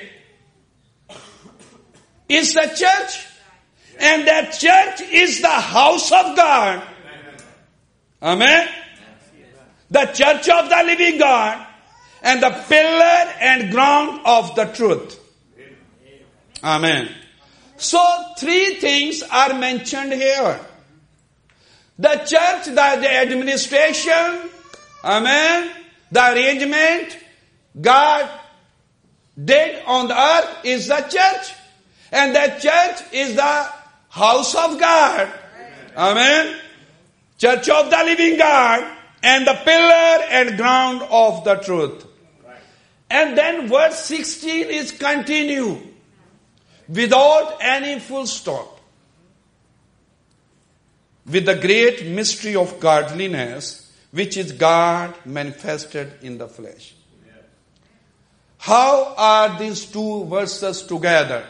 [SPEAKER 1] is the church. And that church is the house of God. Amen. The church of the living God and the pillar and ground of the truth. Amen. So three things are mentioned here. The church, the, the administration, amen, the arrangement God did on the earth is the church. And the church is the house of God. Amen. Church of the living God and the pillar and ground of the truth. And then verse sixteen is continue without any full stop. With the great mystery of godliness, which is God manifested in the flesh. How are these two verses together?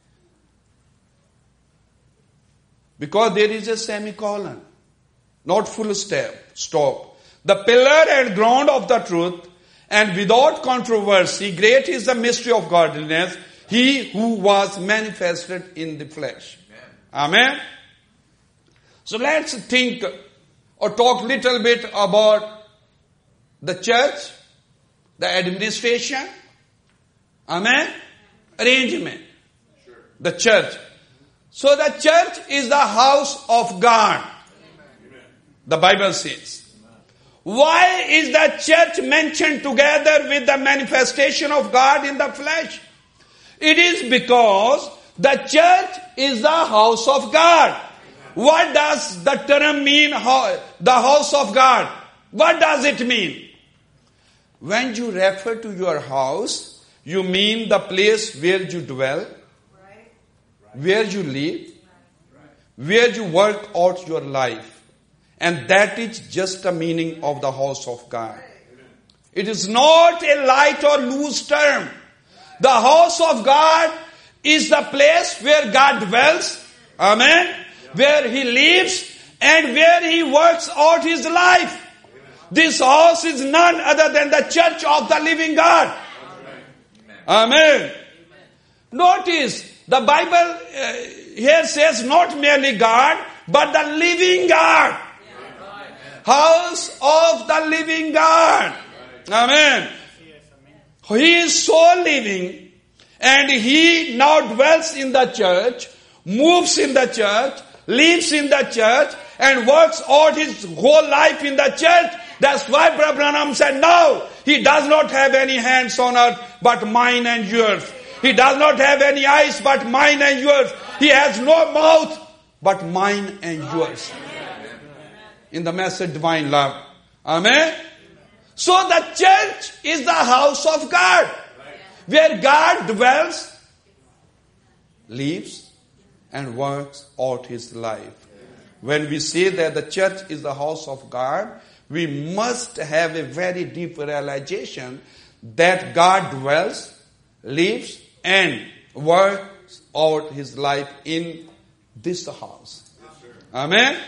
[SPEAKER 1] Because there is a semicolon, not full step, stop. The pillar and ground of the truth, and without controversy, great is the mystery of godliness, he who was manifested in the flesh. Amen. Amen. So let's think or talk a little bit about the church, the administration, amen, arrangement, sure. The church. So the church is the house of God. Amen. The Bible says. Amen. Why is the church mentioned together with the manifestation of God in the flesh? It is because the church is the house of God. Amen. What does the term mean, the house of God? What does it mean? when you refer to your house, you mean the place where you dwell, where you live, where you work out your life. And that is just the meaning of the house of God. It is not a light or loose term. The house of God is the place where God dwells. Amen. Where He lives and where He works out His life. This house is none other than the church of the living God. Amen. Notice, the Bible uh, here says not merely God, but the living God. House of the living God. Amen. He is so living, and He now dwells in the church, moves in the church, lives in the church, and works out His whole life in the church. That's why Brother Branham said, no, He does not have any hands on earth, but mine and yours. He does not have any eyes, but mine and yours. He has no mouth, but mine and yours. In the message Divine Love. Amen. So the church is the house of God, where God dwells, lives, and works out His life. When we say that the church is the house of God, we must have a very deep realization that God dwells, lives, and works out His life in this house. Amen.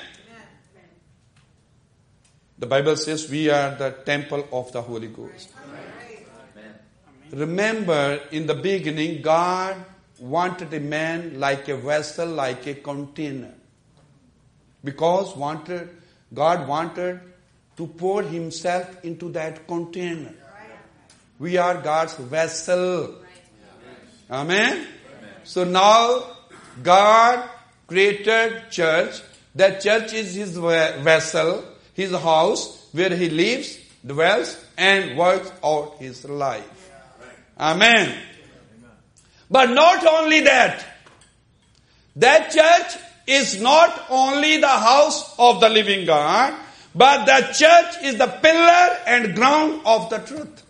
[SPEAKER 1] The Bible says we are the temple of the Holy Ghost. Amen. Remember, in the beginning, God wanted a man like a vessel, like a container. Because wanted, God wanted to pour Himself into that container. We are God's vessel. Amen. So now, God created church. That church is His vessel, His house, where He lives, dwells, and works out His life. Amen. But not only that. That church is not only the house of the living God, but the church is the pillar and ground of the truth.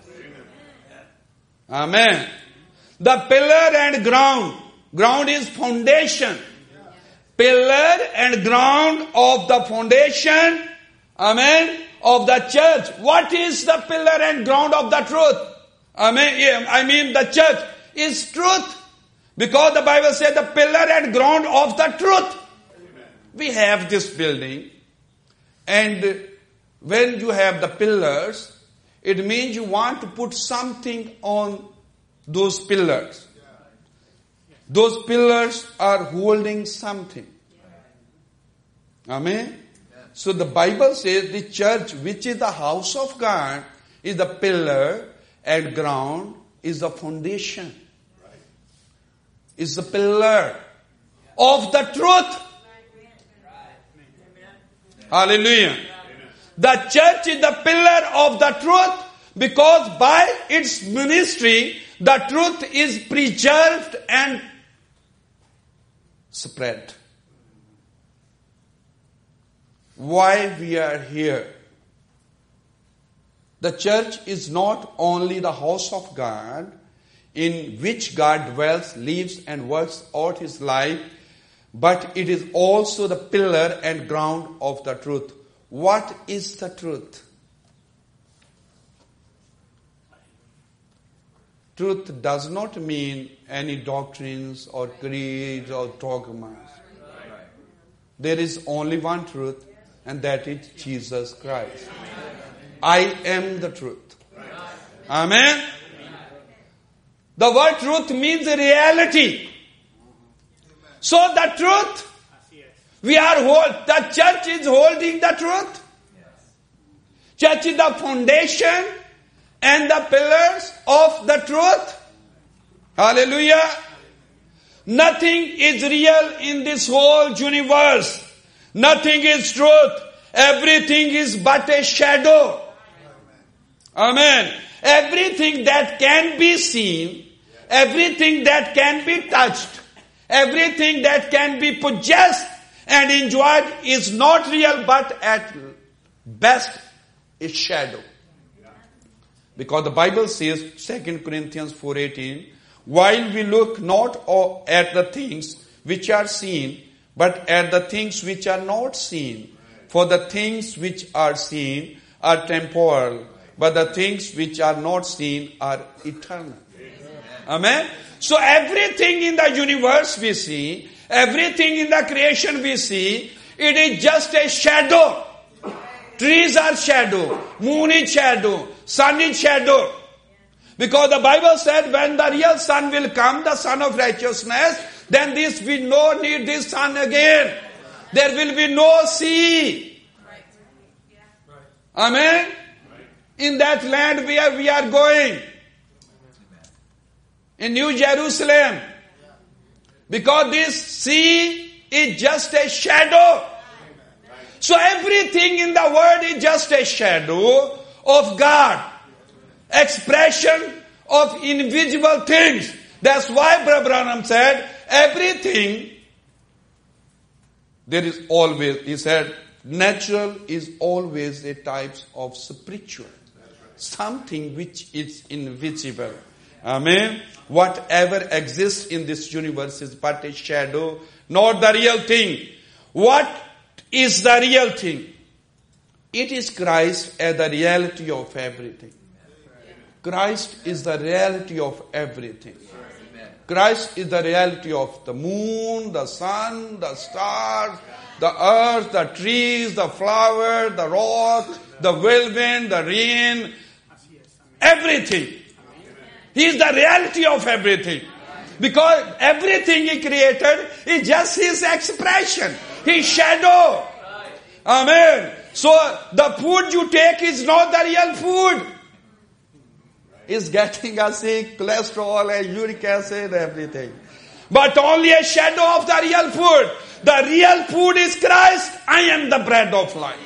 [SPEAKER 1] Amen. The pillar and ground. Ground is foundation. Pillar and ground of the foundation. Amen. Of the church. What is the pillar and ground of the truth? Amen. I mean the church is truth. Because the Bible said the pillar and ground of the truth. We have this building. And when you have the pillars, it means you want to put something on those pillars. Those pillars are holding something. Amen. So the Bible says the church, which is the house of God, is the pillar and ground, is the foundation. Is the pillar of the truth. Hallelujah. The church is the pillar of the truth because by its ministry, the truth is preserved and spread. Why we are here? The church is not only the house of God in which God dwells, lives, and works out His life, but it is also the pillar and ground of the truth. What is the truth? Truth does not mean any doctrines or creeds or dogmas. There is only one truth, and that is Jesus Christ. I am the truth. Amen. The word truth means reality. So the truth, we are hold, the church is holding the truth. Church is the foundation and the pillars of the truth. Hallelujah. Nothing is real in this whole universe. Nothing is truth. Everything is but a shadow. Amen. Everything that can be seen, everything that can be touched, everything that can be possessed and enjoyed is not real, but at best is shadow. Because the Bible says, Second Corinthians four eighteen, while we look not at the things which are seen, but at the things which are not seen. For the things which are seen are temporal, but the things which are not seen are eternal. Amen? So everything in the universe we see, everything in the creation we see, it is just a shadow. Trees are shadow, moon is shadow, sun is shadow. Because the Bible said when the real sun will come, the sun of righteousness, then this we no need this sun again. There will be no sea. Amen? In that land where we are going. In New Jerusalem. Because this sea is just a shadow. So everything in the world is just a shadow of God. Expression of invisible things. That's why Brother Branham said, everything, there is always, he said, natural is always a type of spiritual. Something which is invisible. Amen. Whatever exists in this universe is but a shadow, not the real thing. What is the real thing? It is Christ as the reality of everything. Christ is the reality of everything. Christ is the reality of the moon, the sun, the stars, the earth, the trees, the flower, the rock, the whirlwind, the rain, everything. He is the reality of everything. Because everything He created is just His expression, His shadow. Amen. So the food you take is not the real food. Is getting us sick, cholesterol and uric acid, everything. But only a shadow of the real food. The real food is Christ. I am the bread of life.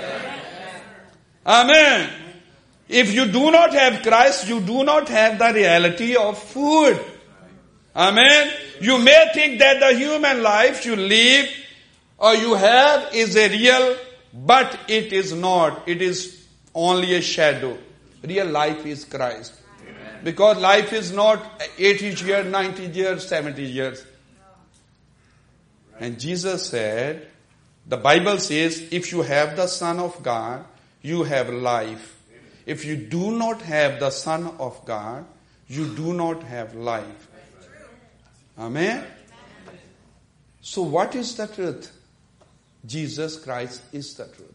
[SPEAKER 1] Amen. If you do not have Christ, you do not have the reality of food. Amen. You may think that the human life you live or you have is a real, but it is not. It is only a shadow. Real life is Christ. Amen. Because life is not eighty years, ninety years, seventy years. And Jesus said, the Bible says, if you have the Son of God, you have life. If you do not have the Son of God, you do not have life. Amen? So what is the truth? Jesus Christ is the truth.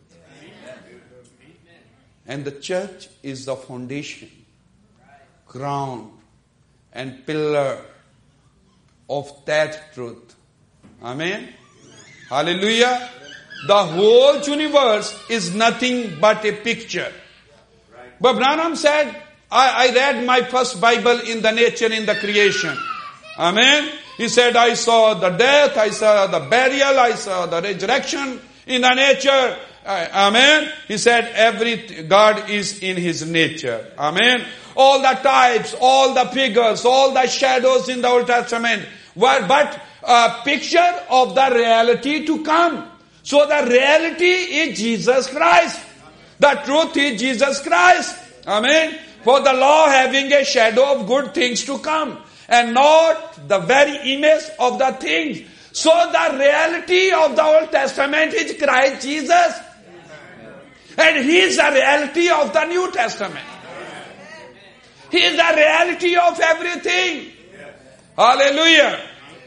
[SPEAKER 1] And the church is the foundation, ground, and pillar of that truth. Amen? Hallelujah. The whole universe is nothing but a picture. But Branham said, I, I read my first Bible in the nature, in the creation. Amen? He said, I saw the death, I saw the burial, I saw the resurrection in the nature. Uh, amen. He said every God is in His nature. Amen. All the types, all the figures, all the shadows in the Old Testament were but a picture of the reality to come. So the reality is Jesus Christ. The truth is Jesus Christ. Amen. For the law having a shadow of good things to come and not the very image of the things. So the reality of the Old Testament is Christ Jesus. And He is the reality of the New Testament. He is the reality of everything. Hallelujah.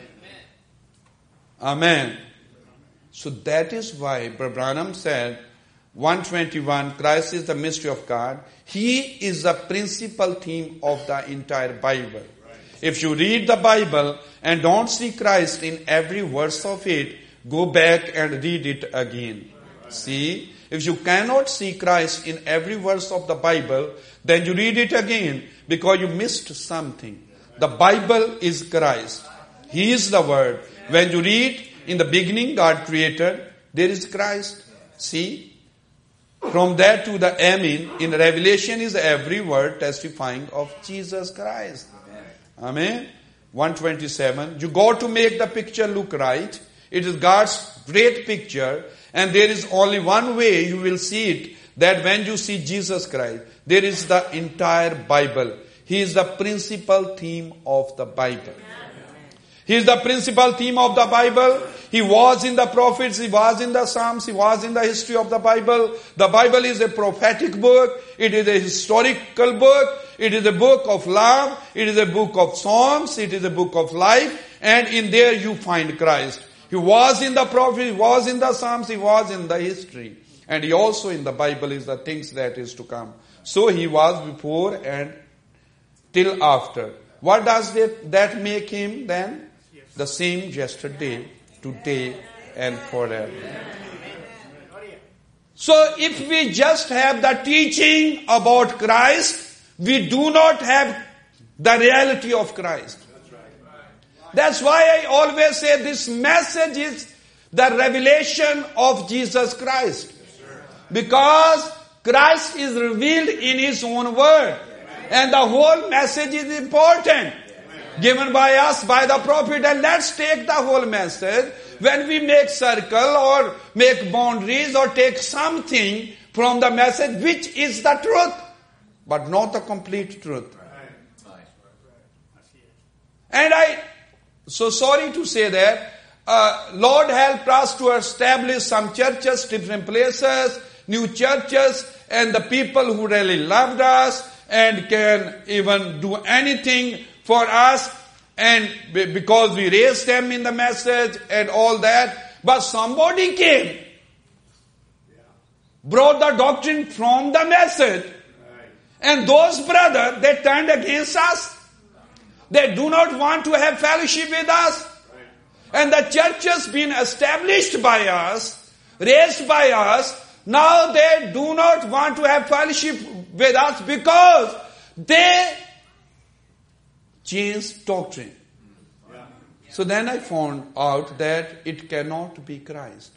[SPEAKER 1] Amen. So that is why Brother Branham said, one twenty-one, Christ is the mystery of God. He is the principal theme of the entire Bible. If you read the Bible and don't see Christ in every verse of it, go back and read it again. See? If you cannot see Christ in every verse of the Bible, then you read it again because you missed something. The Bible is Christ. He is the Word. When you read, in the beginning God created, there is Christ. See? From there to the Amen, in Revelation is every word testifying of Jesus Christ. Amen. one twenty-seven. You got to make the picture look right. It is God's great picture. And there is only one way you will see it. that when you see Jesus Christ, there is the entire Bible. He is the principal theme of the Bible. He is the principal theme of the Bible. He was in the prophets, he was in the Psalms, he was in the history of the Bible. The Bible is a prophetic book. It is a historical book. It is a book of love. It is a book of songs. It is a book of life. And in there you find Christ. He was in the prophets, he was in the Psalms, he was in the history. And he also in the Bible is the things that is to come. So he was before and till after. What does that, that make him then? The same yesterday, today, and forever. So if we just have the teaching about Christ, we do not have the reality of Christ. That's why I always say this message is the revelation of Jesus Christ. Because Christ is revealed in His own word. And the whole message is important. Given by us, by the prophet. And let's take the whole message. When we make circle or make boundaries or take something from the message which is the truth. But not the complete truth. And I, so sorry to say that, uh, Lord helped us to establish some churches, different places, new churches, and the people who really loved us and can even do anything for us, and because we raised them in the message and all that. But somebody came, brought the doctrine from the message, and those brothers, they turned against us. They do not want to have fellowship with us. And the church has been established by us, raised by us. Now they do not want to have fellowship with us because they changed doctrine. So then I found out that it cannot be Christ,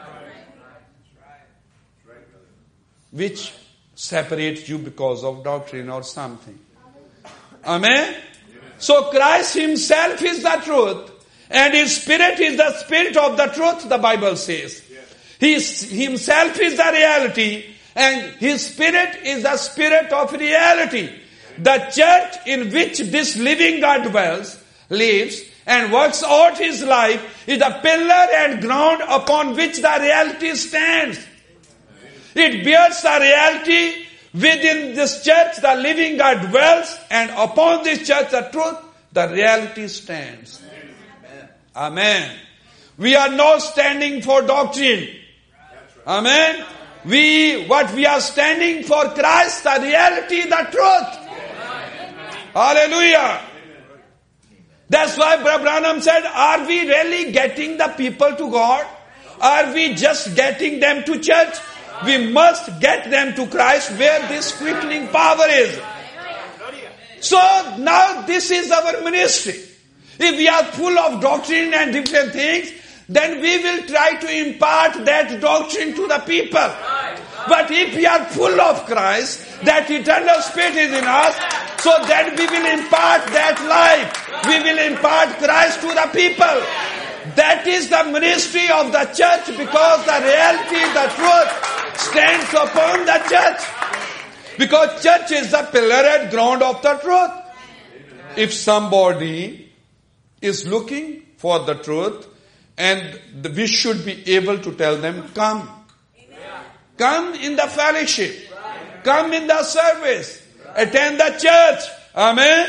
[SPEAKER 1] which separates you because of doctrine or something. Amen? So Christ Himself is the truth, and His Spirit is the Spirit of the truth, the Bible says. He Himself is the reality, and His Spirit is the Spirit of reality. The church in which this living God dwells, lives, and works out His life is the pillar and ground upon which the reality stands. It bears the reality. Within this church, the living God dwells, and upon this church, the truth, the reality stands. Amen. Amen. We are not standing for doctrine. Amen. We, what we are standing for Christ, the reality, the truth. Hallelujah. That's why Brother Branham said, are we really getting the people to God? Are we just getting them to church? We must get them to Christ where this quickening power is. So now this is our ministry. If we are full of doctrine and different things, then we will try to impart that doctrine to the people. But if we are full of Christ, that eternal Spirit is in us, so then we will impart that life. We will impart Christ to the people. That is the ministry of the church, because the reality, the truth stands upon the church. Because church is the pillar and ground of the truth. If somebody is looking for the truth, and we should be able to tell them, come. Come in the fellowship. Come in the service. Attend the church. Amen.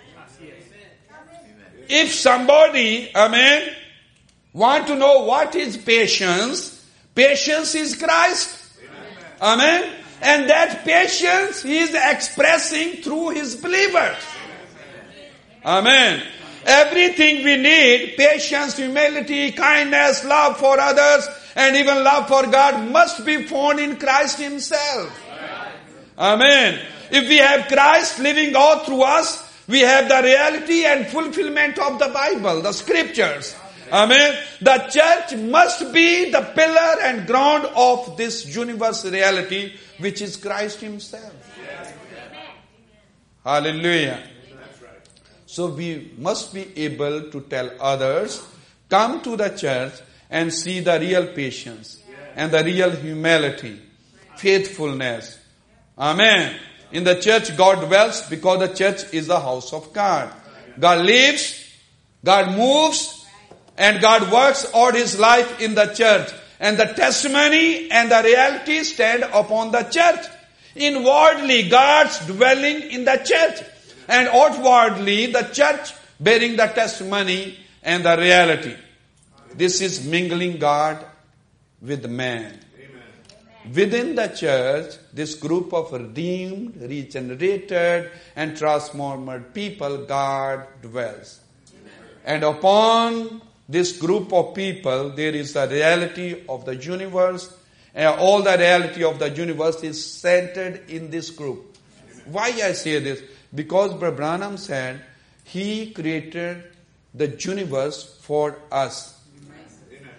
[SPEAKER 1] If somebody, amen, want to know what is patience, patience is Christ. Amen. Amen. And that patience He is expressing through His believers. Amen. Everything we need, patience, humility, kindness, love for others, and even love for God must be found in Christ Himself. Amen. If we have Christ living out through us, we have the reality and fulfillment of the Bible, the scriptures. Amen. The church must be the pillar and ground of this universe reality, which is Christ Himself. Hallelujah. So we must be able to tell others, come to the church and see the real patience and the real humility faithfulness. Amen. In the church, God dwells because the church is the house of God. God lives, God moves, and God works out His life in the church. And the testimony and the reality stand upon the church. Inwardly, God's dwelling in the church. And outwardly, the church bearing the testimony and the reality. This is mingling God with man. Amen. Within the church, this group of redeemed, regenerated, and transformed people, God dwells. Amen. And upon this group of people, there is the reality of the universe. And all the reality of the universe is centered in this group. Amen. Why I say this? Because Brother Branham said, He created the universe for us. Amen.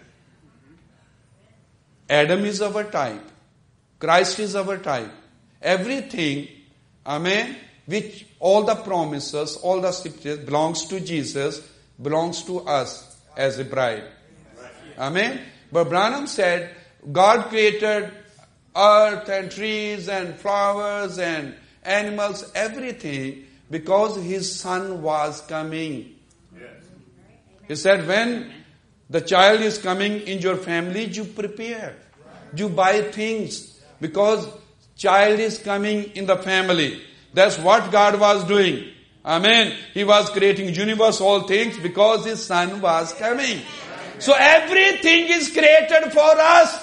[SPEAKER 1] Adam is our type. Christ is our type. Everything, amen, which all the promises, all the scriptures belongs to Jesus, belongs to us as a bride. Amen. But Branham said, God created earth and trees and flowers and animals, everything, because His Son was coming. Yes. He said, when the child is coming in your family, you prepare. You buy things because child is coming in the family. That's what God was doing. Amen. He was creating universe, all things, because His Son was coming. So everything is created for us.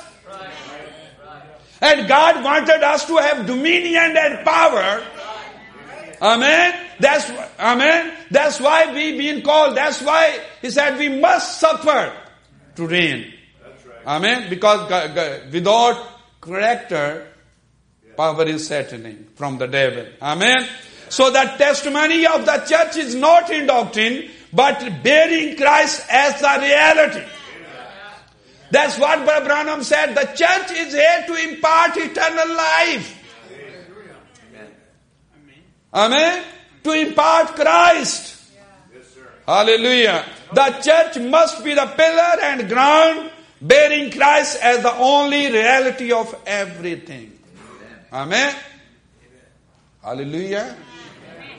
[SPEAKER 1] And God wanted us to have dominion and power. Amen. That's amen. That's why we been called. That's why He said we must suffer to reign. Amen. Because God, God, without character, power is settling from the devil. Amen. So the testimony of the church is not in doctrine, but bearing Christ as the reality. That's what Brother Branham said. The church is here to impart eternal life. Amen. To impart Christ. Yes, sir. Hallelujah. The church must be the pillar and ground, bearing Christ as the only reality of everything. Amen. Amen. Hallelujah. Amen.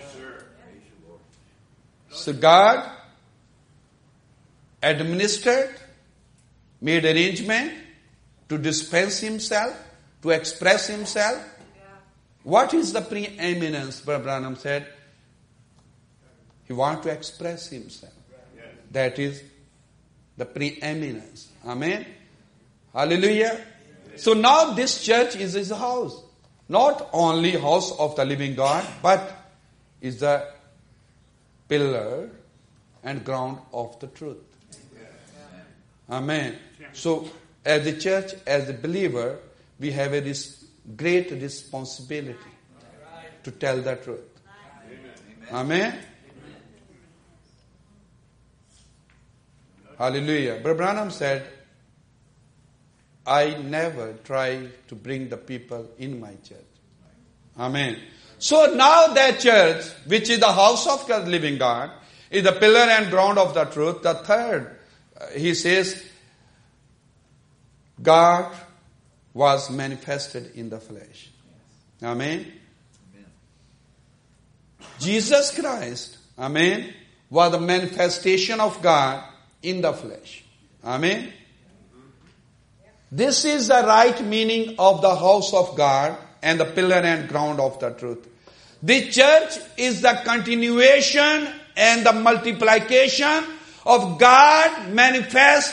[SPEAKER 1] So God administered, made arrangement to dispense Himself, to express Himself. What is the preeminence? Brother Branham said, He wants to express Himself. That is the preeminence. Amen. Hallelujah. So now this church is His house. Not only house of the living God, but is the pillar and ground of the truth. Amen. So as a church, as a believer, we have a res- great responsibility to tell the truth. Amen. Amen. Hallelujah. Brother Branham said, I never try to bring the people in my church. Amen. So now that church, which is the house of the living God, is the pillar and ground of the truth. The third, uh, he says, God was manifested in the flesh. Amen. Amen. Jesus Christ, amen, was the manifestation of God in the flesh. Amen. This is the right meaning of the house of God and the pillar and ground of the truth. The church is the continuation and the multiplication of God manifest,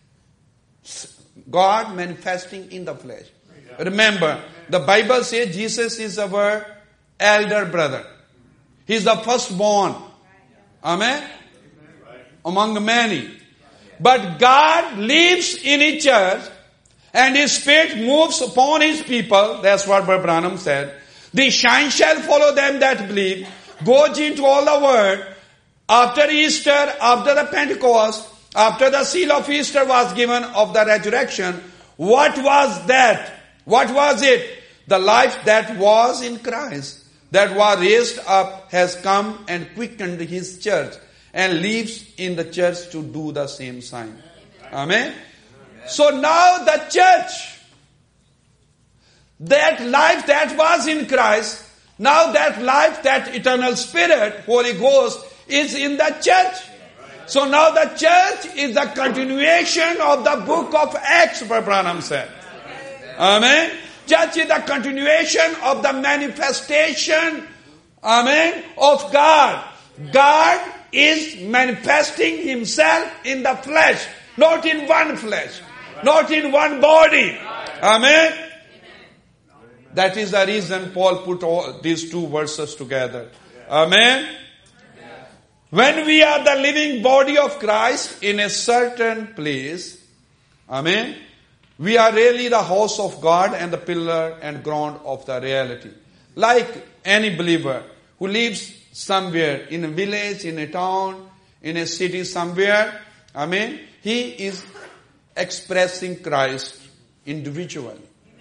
[SPEAKER 1] God manifesting in the flesh. Remember, the Bible says Jesus is our elder brother. He is the firstborn. Amen? Among many. But God lives in His church and His Spirit moves upon His people. That's what Brother Branham said. The shine shall follow them that believe. Goes into all the world. After Easter, after the Pentecost, after the seal of Easter was given of the resurrection, what was that? What was it? The life that was in Christ, that was raised up, has come and quickened His church and lives in the church to do the same sign. Amen? Amen. So now the church, that life that was in Christ, now that life, that eternal Spirit, Holy Ghost, is in the church. So now the church is the continuation of the book of Acts, Brother Branham said. Amen. Church is the continuation of the manifestation, amen, of God. God is manifesting himself in the flesh, not in one flesh, not in one body. Amen. That is the reason Paul put all these two verses together. Amen. When we are the living body of Christ in a certain place, amen, we are really the house of God and the pillar and ground of the reality. Like any believer who lives somewhere, in a village, in a town, in a city somewhere, amen, he is expressing Christ individually.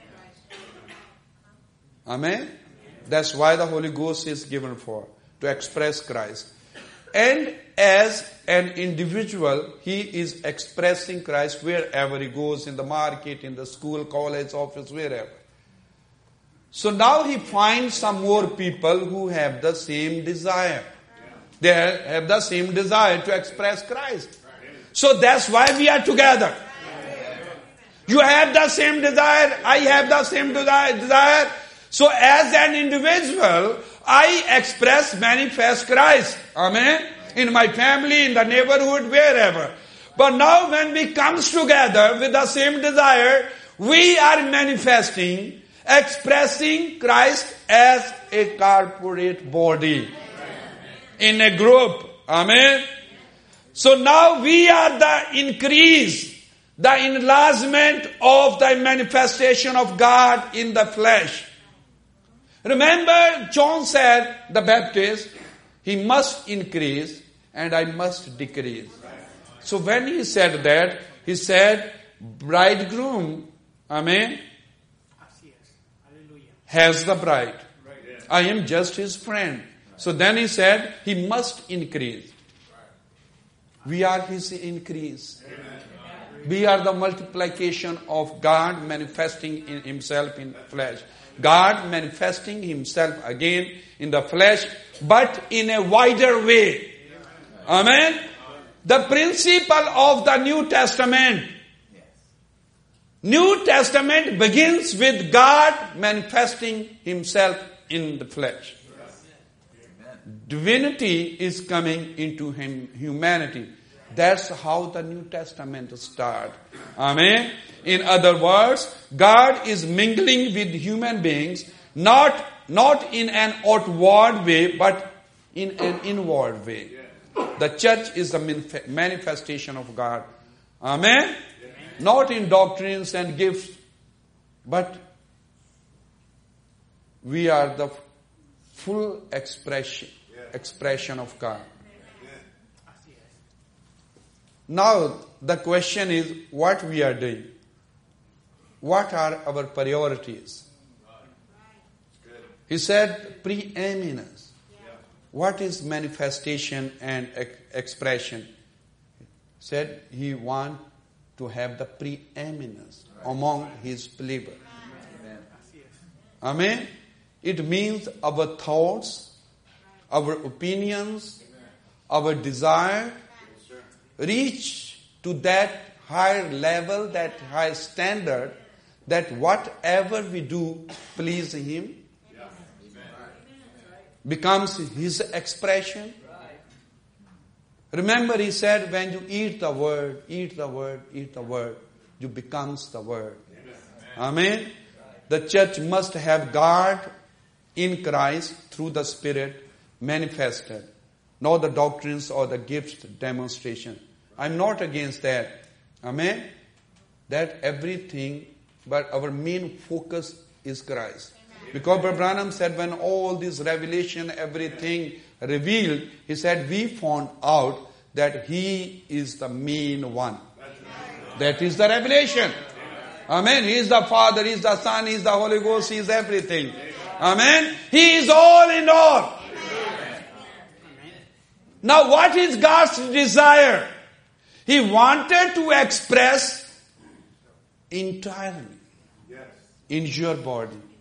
[SPEAKER 1] Amen. That's why the Holy Ghost is given for, to express Christ. And as an individual, he is expressing Christ wherever he goes, in the market, in the school, college, office, wherever. So now he finds some more people who have the same desire. They have the same desire to express Christ. So that's why we are together. You have the same desire, I have the same desire. So as an individual, I express, manifest Christ. Amen. In my family, in the neighborhood, wherever. But now when we comes together with the same desire, we are manifesting, expressing Christ as a corporate body. In a group. Amen. So now we are the increase, the enlargement of the manifestation of God in the flesh. Remember, John said, the Baptist, he must increase and I must decrease. So when he said that, he said, bridegroom, amen, has the bride. I am just his friend. So then he said, he must increase. We are his increase. We are the multiplication of God manifesting in himself in flesh. God manifesting himself again in the flesh, but in a wider way. Amen. The principle of the New Testament. New Testament begins with God manifesting himself in the flesh. Divinity is coming into him, humanity. That's how the New Testament starts. Amen. In other words, God is mingling with human beings, not, not in an outward way, but in an inward way. The church is the manifestation of God. Amen. Not in doctrines and gifts, but we are the full expression, expression of God. Now, the question is what we are doing. What are our priorities? He said preeminence. What is manifestation and ex- expression? He said he wants to have the preeminence among his believers. Amen. It means our thoughts, our opinions, our desire reach to that higher level, that higher standard, that whatever we do please him, becomes his expression. Remember, he said, when you eat the word, eat the word, eat the word, you becomes the word. Amen. The church must have God in Christ through the Spirit manifested, not the doctrines or the gifts demonstration. I'm not against that. Amen. That everything, but our main focus is Christ. Because Brother Branham said when all this revelation, everything revealed, he said we found out that he is the main one. That is the revelation. Amen. He is the Father, he is the Son, he is the Holy Ghost, he is everything. Amen. He is all in all. Now what is God's desire? He wanted to express entirely in your body.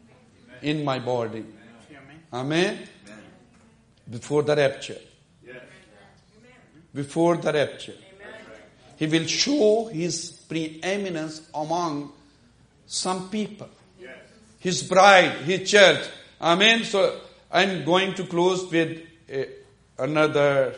[SPEAKER 1] in my body.
[SPEAKER 2] Amen.
[SPEAKER 1] Amen. Before the rapture. Before the rapture. He will show his preeminence among some people. His bride, his church. Amen. So I'm going to close with a, another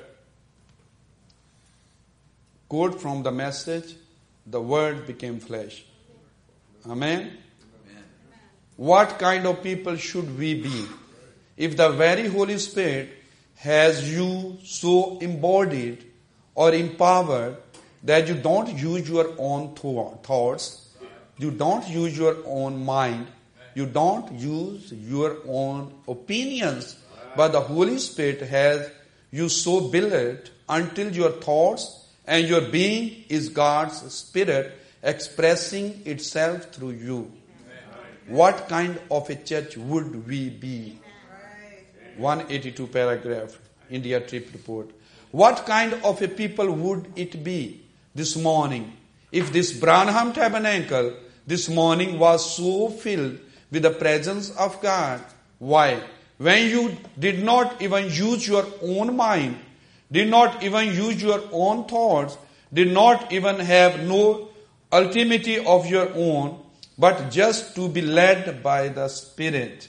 [SPEAKER 1] quote from the message. The Word became flesh. Amen. Amen. What kind of people should we be? If the very Holy Spirit has you so embodied or empowered that you don't use your own thoughts, you don't use your own mind, you don't use your own opinions, but the Holy Spirit has you so built until your thoughts and your being is God's Spirit expressing itself through you. What kind of a church would we be? one eighty-two paragraph, India trip report. What kind of a people would it be this morning if this Branham Tabernacle this morning was so filled with the presence of God? Why? When you did not even use your own mind, did not even use your own thoughts, did not even have no ultimacy of your own, but just to be led by the Spirit.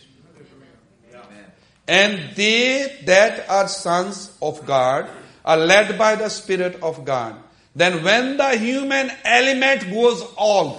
[SPEAKER 1] And they that are sons of God are led by the Spirit of God. Then when the human element goes out,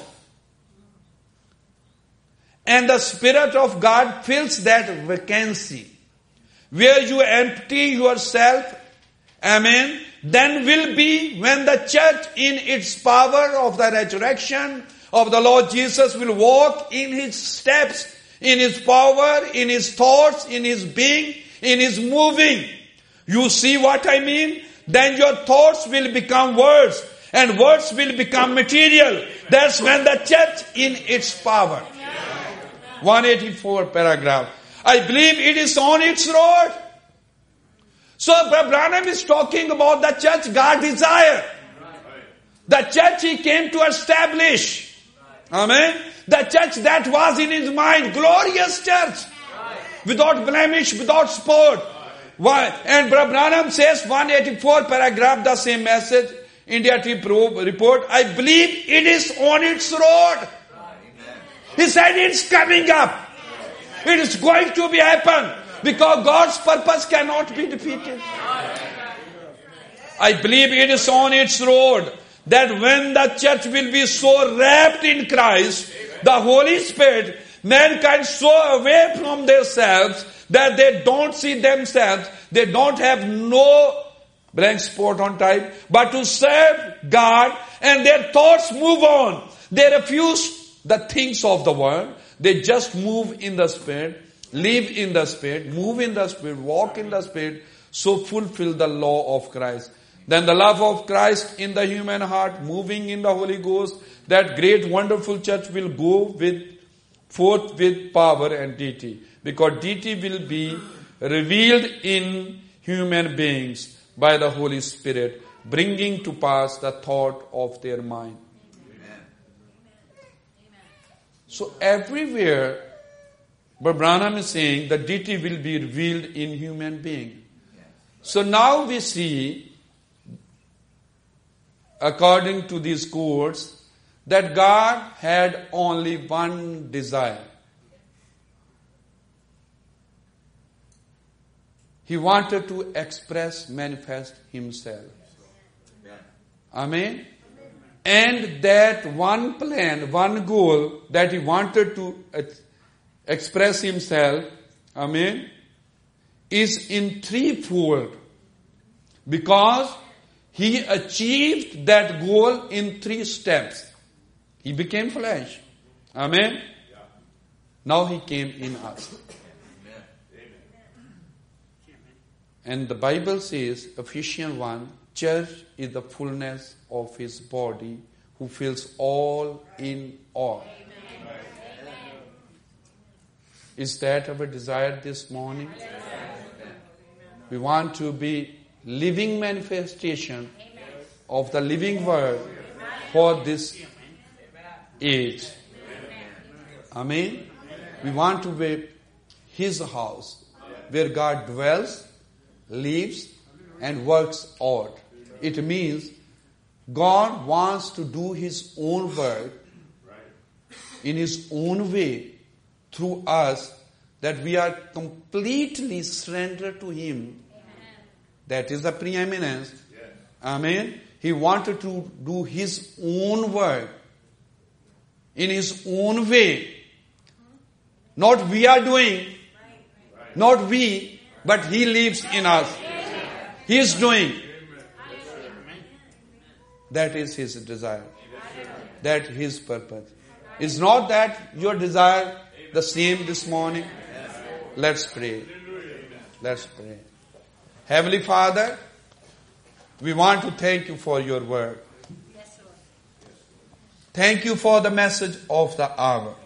[SPEAKER 1] and the Spirit of God fills that vacancy, where you empty yourself, amen, then will be when the church in its power of the resurrection of the Lord Jesus will walk in His steps, in His power, in His thoughts, in His being, in His moving. You see what I mean? Then your thoughts will become words, and words will become material. That's when the church in its power. one eighty-four paragraph. I believe it is on its road. So Brother Branham is talking about the church God desired. The church He came to establish. Amen. The church that was in His mind. Glorious church. Without blemish, without spot. Why? And Brother Branham says, one eighty-four paragraph, the same message, India Trip report, I believe it is on its road. He said it's coming up. It is going to be happen. Because God's purpose cannot be defeated. I believe it is on its road. That when the church will be so wrapped in Christ, the Holy Spirit, mankind so away from themselves that they don't see themselves, they don't have no blank spot on type, but to serve God, and their thoughts move on. They refuse the things of the world. They just move in the Spirit, live in the Spirit, move in the Spirit, walk in the Spirit, so fulfill the law of Christ. Then the love of Christ in the human heart, moving in the Holy Ghost, that great wonderful church will go with forth with power and deity. Because deity will be revealed in human beings by the Holy Spirit, bringing to pass the thought of their mind. Amen. So everywhere, Brother Branham is saying the deity will be revealed in human being. So now we see, according to these quotes, that God had only one desire. He wanted to express, manifest Himself. Amen. And that one plan, one goal that He wanted to express Himself, amen, is in threefold. Because He achieved that goal in three steps. He became flesh. Amen. Now He came in us. And the Bible says, Ephesians one, church is the fullness of His body, who fills all in all. Amen. Is that our desire this morning? Amen. We want to be living manifestation of the living word for this age. Amen. We want to be His house, where God dwells, lives, and works out. It means God wants to do His own work in His own way through us, that we are completely surrendered to Him. That is the preeminence. Amen. He wanted to do His own work in His own way. Not we are doing, not we, but He lives in us. He is doing. That is His desire. That is His purpose. It's not that your desire the same this morning. Let's pray. Let's pray. Heavenly Father, we want to thank You for Your word. Thank You for the message of the hour.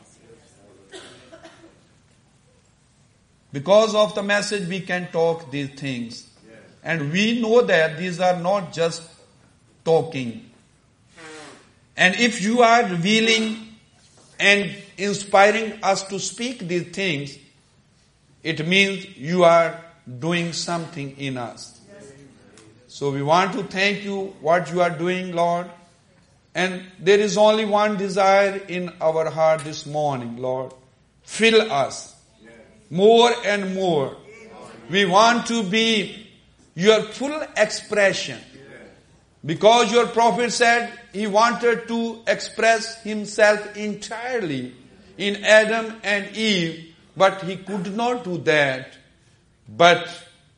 [SPEAKER 1] Because of the message we can talk these things. And we know that these are not just talking. And if You are revealing and inspiring us to speak these things, it means You are doing something in us. So we want to thank You what You are doing, Lord. And there is only one desire in our heart this morning, Lord. Fill us more and more. We want to be Your full expression. Because Your prophet said he wanted to express himself entirely in Adam and Eve, but he could not do that. But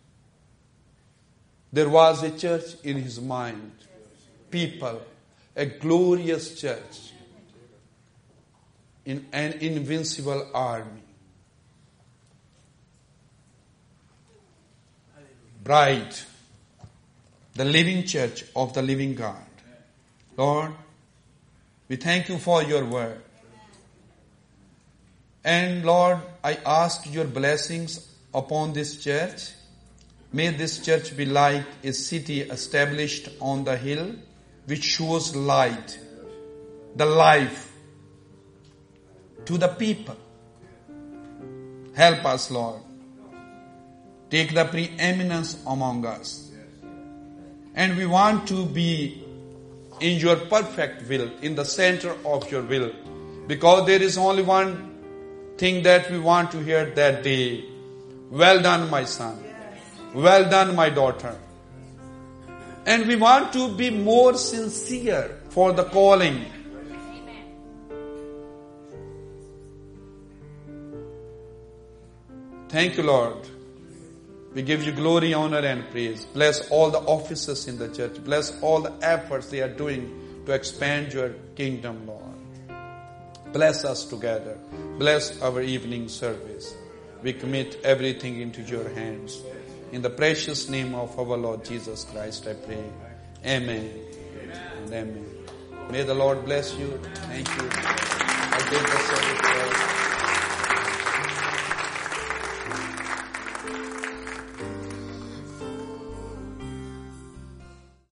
[SPEAKER 1] there was a church in his mind. People, a glorious church, in an invincible army. Bride, the living church of the living God. Lord, we thank You for Your word. And Lord, I ask Your blessings upon this church. May this church be like a city established on the hill, which shows light, the life to the people. Help us, Lord. Take the preeminence among us. And we want to be in Your perfect will, in the center of Your will. Because there is only one thing that we want to hear that day. Well done, my son. Well done, my daughter. And we want to be more sincere for the calling. Thank You, Lord. We give You glory, honor, and praise. Bless all the officers in the church. Bless all the efforts they are doing to expand Your kingdom, Lord. Bless us together. Bless our evening service. We commit everything into Your hands. In the precious name of our Lord Jesus Christ, I pray. Amen. Amen. And amen. May the Lord bless you. Thank you. I give the service.